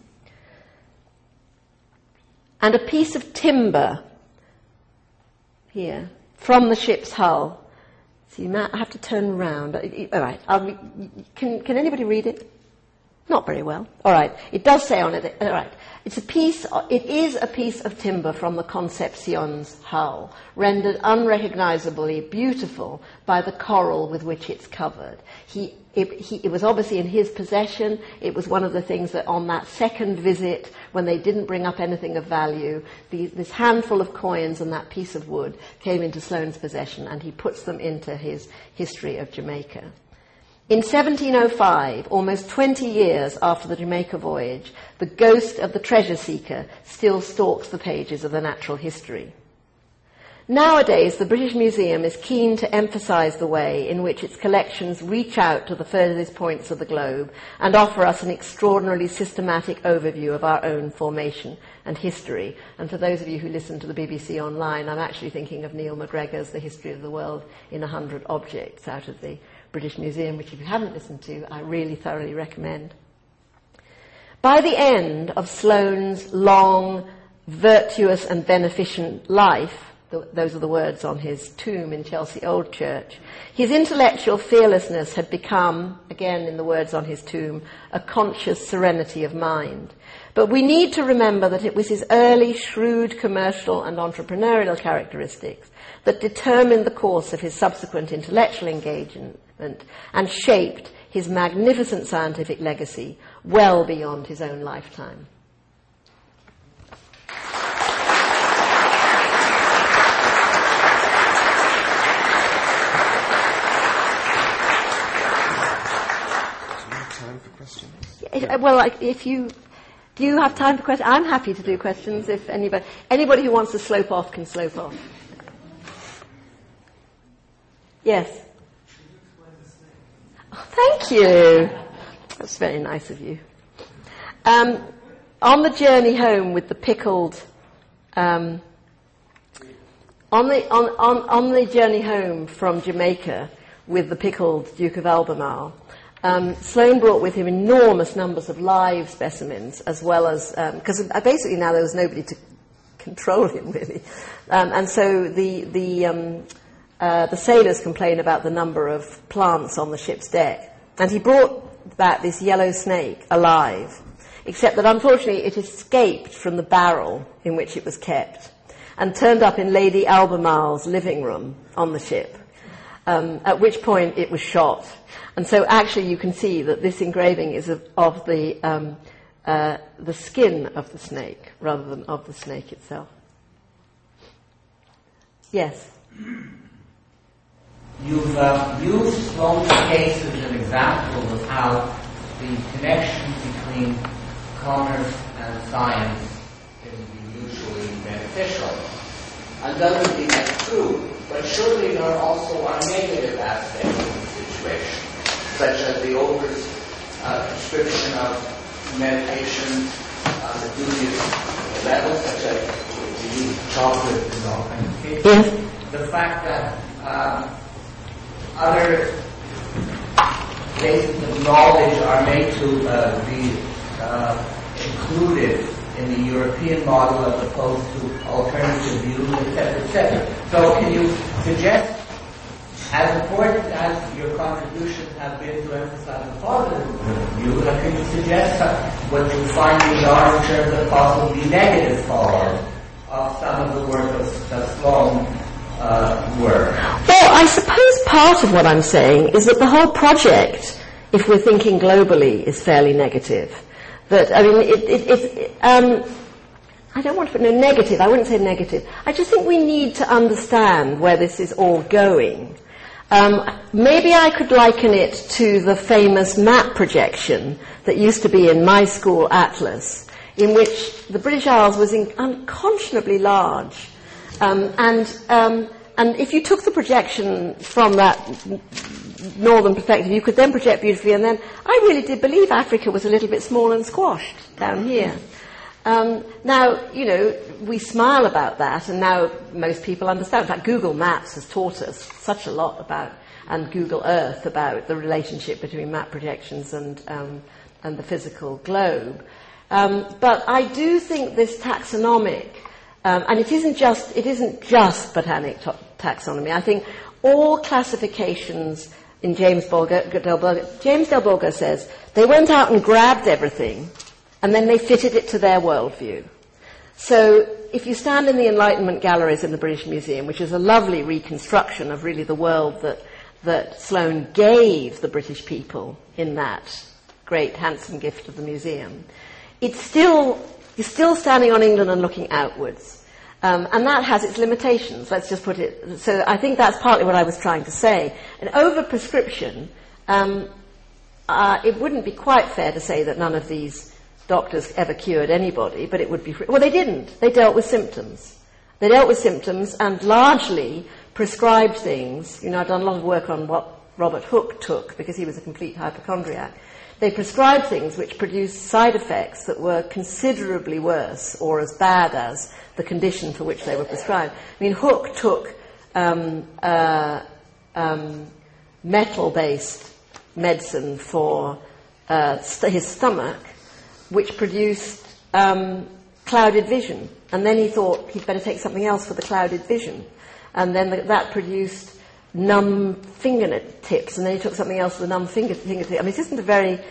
[SPEAKER 3] And a piece of timber here, from the ship's hull. See, Matt, I have to turn around. All right. Can anybody read it? Not very well. All right. It does say on it. All right. It is a piece of timber from the Concepcion's hull, rendered unrecognizably beautiful by the coral with which it's covered. It was obviously in his possession. It was one of the things that on that second visit, when they didn't bring up anything of value, this handful of coins and that piece of wood came into Sloane's possession, and he puts them into his history of Jamaica. In 1705, almost 20 years after the Jamaica voyage, the ghost of the treasure seeker still stalks the pages of the natural history. Nowadays, the British Museum is keen to emphasize the way in which its collections reach out to the furthest points of the globe and offer us an extraordinarily systematic overview of our own formation and history. And for those of you who listen to the BBC online, I'm actually thinking of Neil MacGregor's The History of the World in 100 Objects out of the British Museum, which if you haven't listened to, I really thoroughly recommend. By the end of Sloane's long, virtuous and beneficent life, Those are the words on his tomb in Chelsea Old Church. His intellectual fearlessness had become, again in the words on his tomb, a conscious serenity of mind. But we need to remember that it was his early, shrewd commercial and entrepreneurial characteristics that determined the course of his subsequent intellectual engagement and shaped his magnificent scientific legacy well beyond his own lifetime. Well, do you have time for questions? I'm happy to do questions if anybody who wants to slope off can slope off. Yes. Oh, thank you. That's very nice of you. On the journey home with the pickled, on the journey home from Jamaica with the pickled Duke of Albemarle, Sloane brought with him enormous numbers of live specimens, as well as because basically now there was nobody to control him really, and so the sailors complain about the number of plants on the ship's deck, and he brought back this yellow snake alive, except that unfortunately it escaped from the barrel in which it was kept and turned up in Lady Albemarle's living room on the ship. At which point it was shot. And so actually you can see that this engraving is of the skin of the snake rather than of the snake itself. Yes?
[SPEAKER 4] You've used Sloane's case as an example of how the connection between commerce and science can be mutually beneficial. Undoubtedly that's true, but surely there also are negative aspects of the situation, such as the author's description of meditation, the dubious levels, such as the use of chocolate and all kinds of things.
[SPEAKER 3] Yes.
[SPEAKER 4] The fact that other bases of knowledge are made to be included in the European model as opposed to alternative views, etc., etc. So can you suggest, as important as your contributions have been to emphasize the positive view, can you suggest what your findings are in terms of possibly negative fallout of some of the work of Sloane work?
[SPEAKER 3] Well, I suppose part of what I'm saying is that the whole project, if we're thinking globally, is fairly negative. That, I mean, I don't want to put negative, I wouldn't say negative. I just think we need to understand where this is all going. Maybe I could liken it to the famous map projection that used to be in my school atlas, in which the British Isles was unconscionably large. And if you took the projection from that northern perspective, you could then project beautifully, and then I really did believe Africa was a little bit small and squashed down here. Now, you know, we smile about that, and now most people understand. In fact, Google Maps has taught us such a lot about, and Google Earth, about the relationship between map projections and the physical globe. But I do think this taxonomic, and it isn't just botanic taxonomy. I think all classifications in James Delbourgo says they went out and grabbed everything and then they fitted it to their worldview. So if you stand in the Enlightenment galleries in the British Museum, which is a lovely reconstruction of really the world that Sloane gave the British people in that great handsome gift of the museum, you're still standing on England and looking outwards. And that has its limitations, let's just put it. So I think that's partly what I was trying to say. And over-prescription, it wouldn't be quite fair to say that none of these doctors ever cured anybody, but it would be... Well, they didn't. They dealt with symptoms. They dealt with symptoms and largely prescribed things. You know, I've done a lot of work on what Robert Hooke took, because he was a complete hypochondriac. They prescribed things which produced side effects that were considerably worse or as bad as the condition for which they were prescribed. I mean, Hooke took metal-based medicine for his stomach, which produced clouded vision. And then he thought he'd better take something else for the clouded vision. And then that produced numb fingertips, and then he took something else for the numb fingertips. I mean, it isn't a very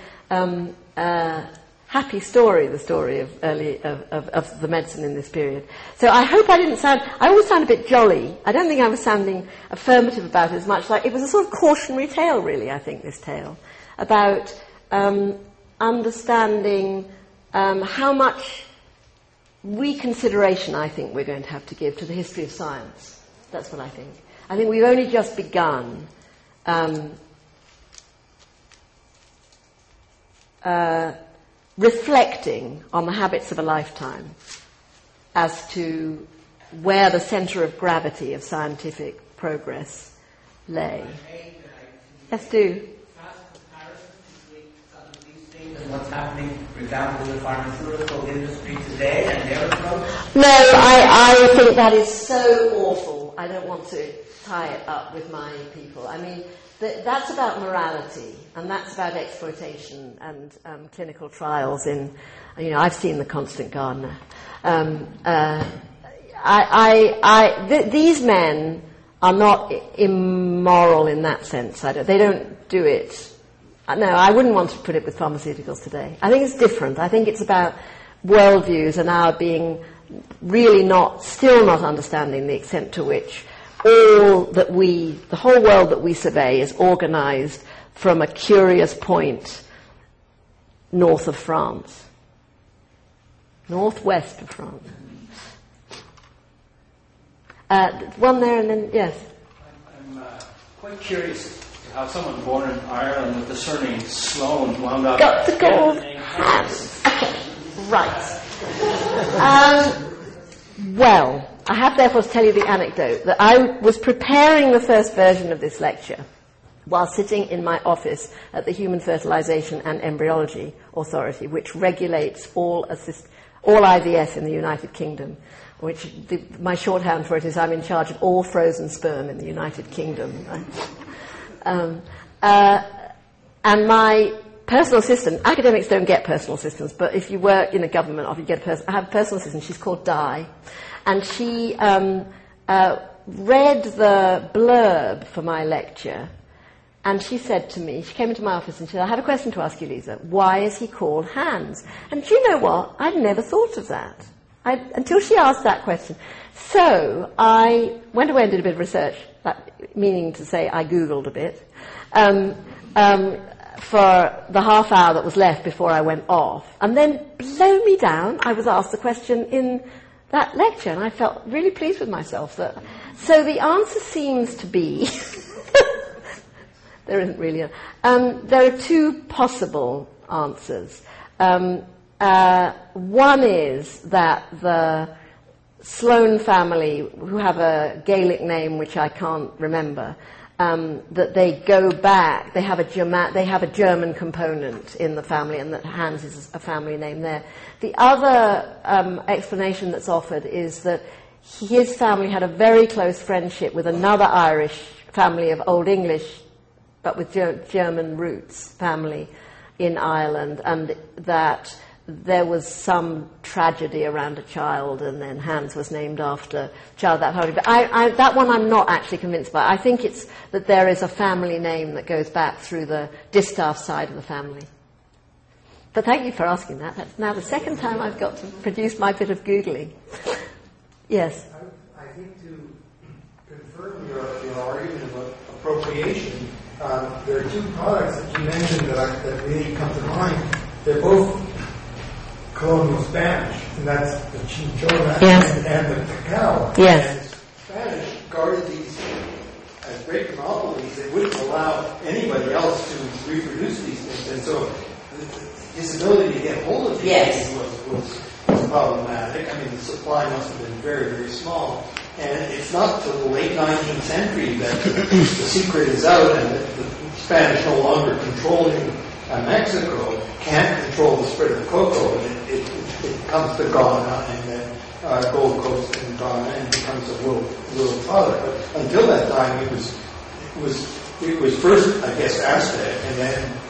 [SPEAKER 3] happy story, the story of the medicine in this period. So I hope I always sound a bit jolly. I don't think I was sounding affirmative about it as much. Like, it was a sort of cautionary tale, really, I think, this tale, about understanding how much reconsideration I think we're going to have to give to the history of science. That's what I think. I think we've only just begun reflecting on the habits of a lifetime as to where the centre of gravity of scientific progress lay. Yes, do.
[SPEAKER 4] What's happening, for example, in the pharmaceutical industry today and their approach?
[SPEAKER 3] No, I think that is so awful. I don't want to tie it up with my people. I mean, that's about morality, and that's about exploitation and clinical trials in, I've seen The Constant Gardener. These men are not immoral in that sense. They don't do it. No, I wouldn't want to put it with pharmaceuticals today. I think it's different. I think it's about worldviews and our being really still not understanding the extent to which the whole world that we survey is organized from a curious point north of France. Northwest of France. One there and then, yes.
[SPEAKER 5] I'm quite curious how someone born in Ireland with the surname Sloan wound up...
[SPEAKER 3] Got the gold hands. Okay, right. Well, I have therefore to tell you the anecdote that I was preparing the first version of this lecture while sitting in my office at the Human Fertilization and Embryology Authority, which regulates all IVF in the United Kingdom, which my shorthand for it is I'm in charge of all frozen sperm in the United Kingdom. And my personal assistant, academics don't get personal assistants, but if you work in a government office, you get I have a personal assistant. She's called Di, and she read the blurb for my lecture, and she said to me, she came into my office and she said, I have a question to ask you, Lisa. Why is he called Hans? And do you know what? I'd never thought of that until she asked that question. So I went away and did a bit of research, meaning to say I Googled a bit, for the half hour that was left before I went off. And then, blow me down, I was asked the question in that lecture, and I felt really pleased with myself. So the answer seems to be, there isn't really there are two possible answers. One is that the Sloan family, who have a Gaelic name which I can't remember, that they go back, they have a German component in the family, and that Hans is a family name there. The other explanation that's offered is that his family had a very close friendship with another Irish family of Old English, but with German roots, family in Ireland, and that there was some tragedy around a child, and then Hans was named after a child that family. But that one I'm not actually convinced by. I think it's that there is a family name that goes back through the distaff side of the family. But thank you for asking that. That's now the second time I've got to produce my bit of Googling. Yes?
[SPEAKER 6] I think to confirm your argument about appropriation, there are two products that you mentioned that really come to mind. They're both colonial Spanish, and that's the chinchona and the cacao.
[SPEAKER 3] Yes.
[SPEAKER 6] And Spanish guarded these as great monopolies. They wouldn't allow anybody else to reproduce these things, and so his ability to get hold of these things was problematic. I mean, the supply must have been very, very small. And it's not till the late 19th century that the secret is out and that the Spanish no longer controlling Mexico can't control the spread of cocoa. It comes to Ghana and then Gold Coast and Ghana and becomes a world product. But until that time, it was first, I guess, Aztec and then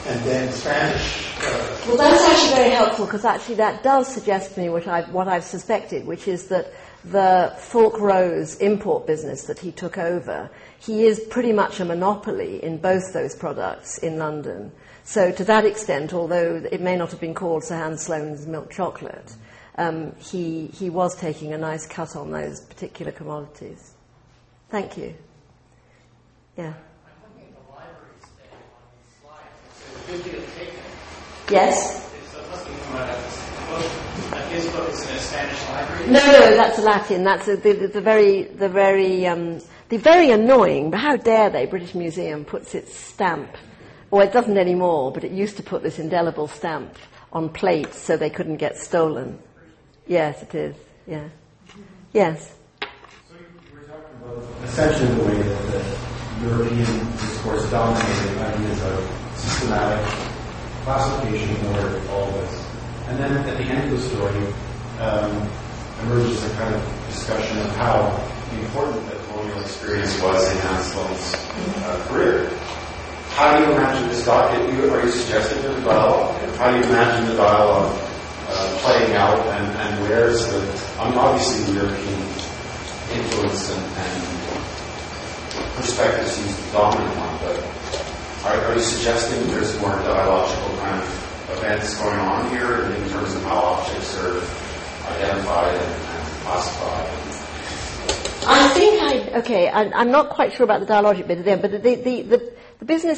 [SPEAKER 6] and then Spanish.
[SPEAKER 3] Well, that's actually very helpful, because actually that does suggest to me what I've suspected, which is that the Fulk Rose import business that he took over, he is pretty much a monopoly in both those products in London. So to that extent, although it may not have been called Sir Hans Sloane's milk chocolate, he was taking a nice cut on those particular commodities. Thank you. Yeah.
[SPEAKER 5] I'm looking at the library today on the slide. It says biblioteca.
[SPEAKER 3] Yes?
[SPEAKER 5] So it must be from his book is in a Spanish library?
[SPEAKER 3] No, that's Latin. That's the very annoying, but how dare they, British Museum puts its stamp, or it doesn't anymore, but it used to put this indelible stamp on plates so they couldn't get stolen. Yes, it is. Yeah. Yes.
[SPEAKER 7] So you were talking about essentially the way that the European discourse dominated ideas of systematic classification, order, all this. And then at the end of the story emerges a kind of discussion of how important the colonial experience was in Hans Sloane's career. How do you imagine this document? Are you suggesting there's a dialogue? How do you imagine the dialogue playing out, and where's obviously the European influence and perspective seems the dominant one, but are you suggesting there's more dialogical kind of events going on here in terms of how objects are identified and classified?
[SPEAKER 3] I think I'm not quite sure about the dialogic bit there, but the business,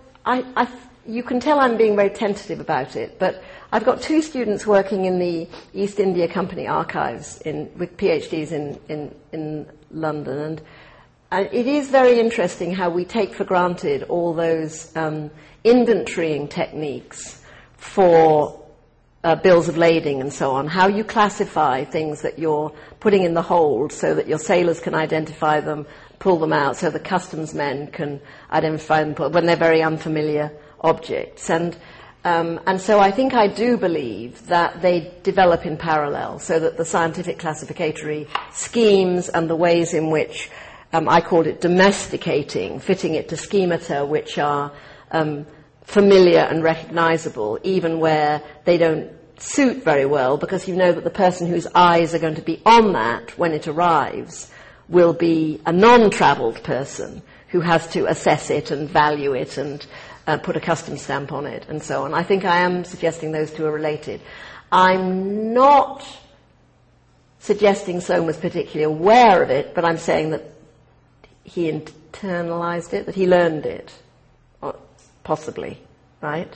[SPEAKER 3] you can tell I'm being very tentative about it, but I've got two students working in the East India Company archives with PhDs in London, and it is very interesting how we take for granted all those inventorying techniques for bills of lading and so on, how you classify things that you're putting in the hold so that your sailors can identify them, pull them out, so the customs men can identify them when they're very unfamiliar objects. And so I think I do believe that they develop in parallel, so that the scientific classificatory schemes and the ways in which I called it domesticating, fitting it to schemata which are familiar and recognizable, even where they don't suit very well, because you know that the person whose eyes are going to be on that when it arrives will be a non-travelled person who has to assess it and value it and put a customs stamp on it and so on. I think I am suggesting those two are related. I'm not suggesting Sloane was particularly aware of it, but I'm saying that he internalized it, that he learned it. Possibly, right?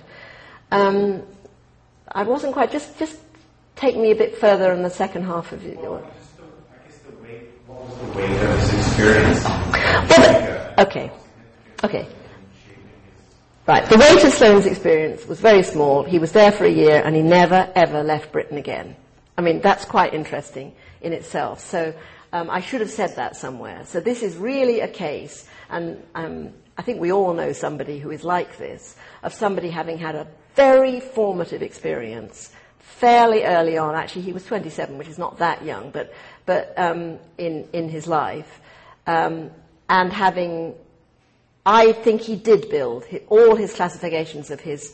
[SPEAKER 3] I wasn't quite. Just take me a bit further in the second half of your.
[SPEAKER 7] I guess what was the weight of his experience?
[SPEAKER 3] Okay. Right. The weight of Sloane's experience was very small. He was there for a year, and he never ever left Britain again. I mean, that's quite interesting in itself. So I should have said that somewhere. So this is really a case, and I think we all know somebody who is like this, of somebody having had a very formative experience fairly early on. Actually, he was 27, which is not that young, but in his life, and having, I think he did build all his classifications of his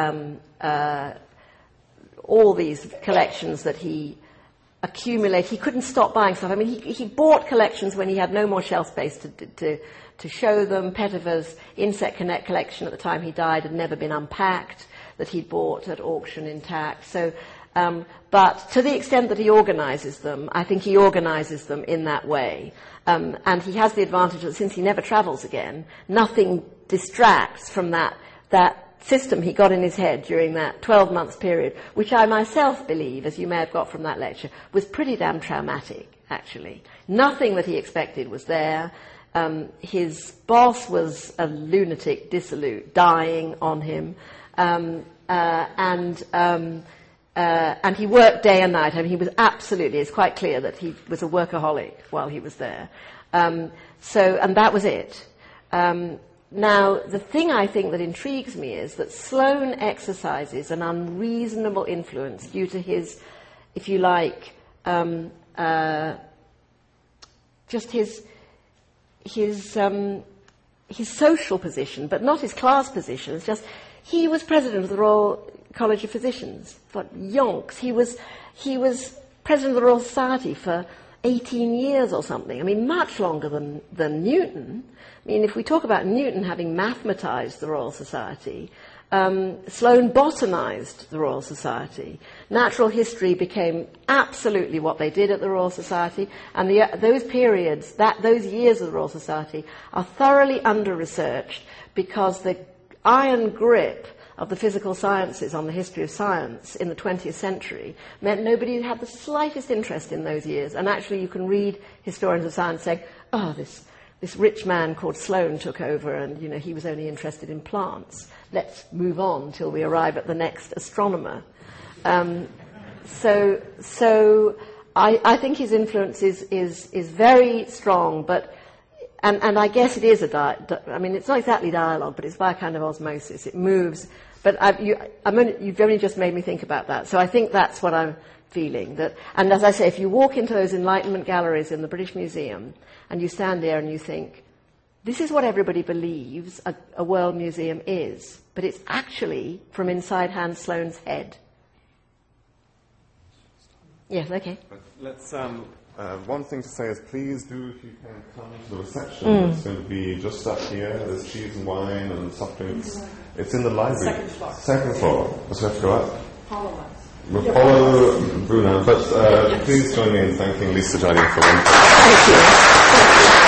[SPEAKER 3] all these collections that he accumulated. He couldn't stop buying stuff. I mean, he bought collections when he had no more shelf space to show them. Petiver's Insect Connect collection at the time he died had never been unpacked, that he'd bought at auction intact. So, but to the extent that he organizes them, I think he organizes them in that way. And he has the advantage that since he never travels again, nothing distracts from that system he got in his head during that 12 months period, which I myself believe, as you may have got from that lecture, was pretty damn traumatic, actually. Nothing that he expected was there. His boss was a lunatic, dissolute, dying on him. And he worked day and night. I mean, he was absolutely, it's quite clear that he was a workaholic while he was there. And that was it. Now, the thing I think that intrigues me is that Sloane exercises an unreasonable influence due to his, if you like, just his social position, but not his class position. It's just He was president of the Royal College of Physicians for yonks. He was president of the Royal Society for 18 years or something. I mean, much longer than Newton. I mean, if we talk about Newton having mathematized the Royal Society, Sloane botanized the Royal Society. Natural history became absolutely what they did at the Royal Society, and those periods, those years of the Royal Society, are thoroughly under-researched because the iron grip of the physical sciences on the history of science in the 20th century meant nobody had the slightest interest in those years. And actually you can read historians of science saying, oh, this rich man called Sloane took over and, he was only interested in plants. Let's move on till we arrive at the next astronomer. So I think his influence is very strong, but and I guess it is I mean, it's not exactly dialogue, but it's by a kind of osmosis. It moves. But you've only just made me think about that. So I think that's what I'm feeling. And as I say, if you walk into those Enlightenment galleries in the British Museum and you stand there and you think, this is what everybody believes a world museum is, but it's actually from inside Hans Sloane's head. Yes, okay.
[SPEAKER 2] Let's. One thing to say is, please do, if you can, come to the reception. It's going to be just up here. There's cheese and wine and soft drinks. It's in the library. Second floor. Does we have to go up? We'll follow Bruno, but please join me in thanking Lisa Jardine for one.
[SPEAKER 3] Thank you.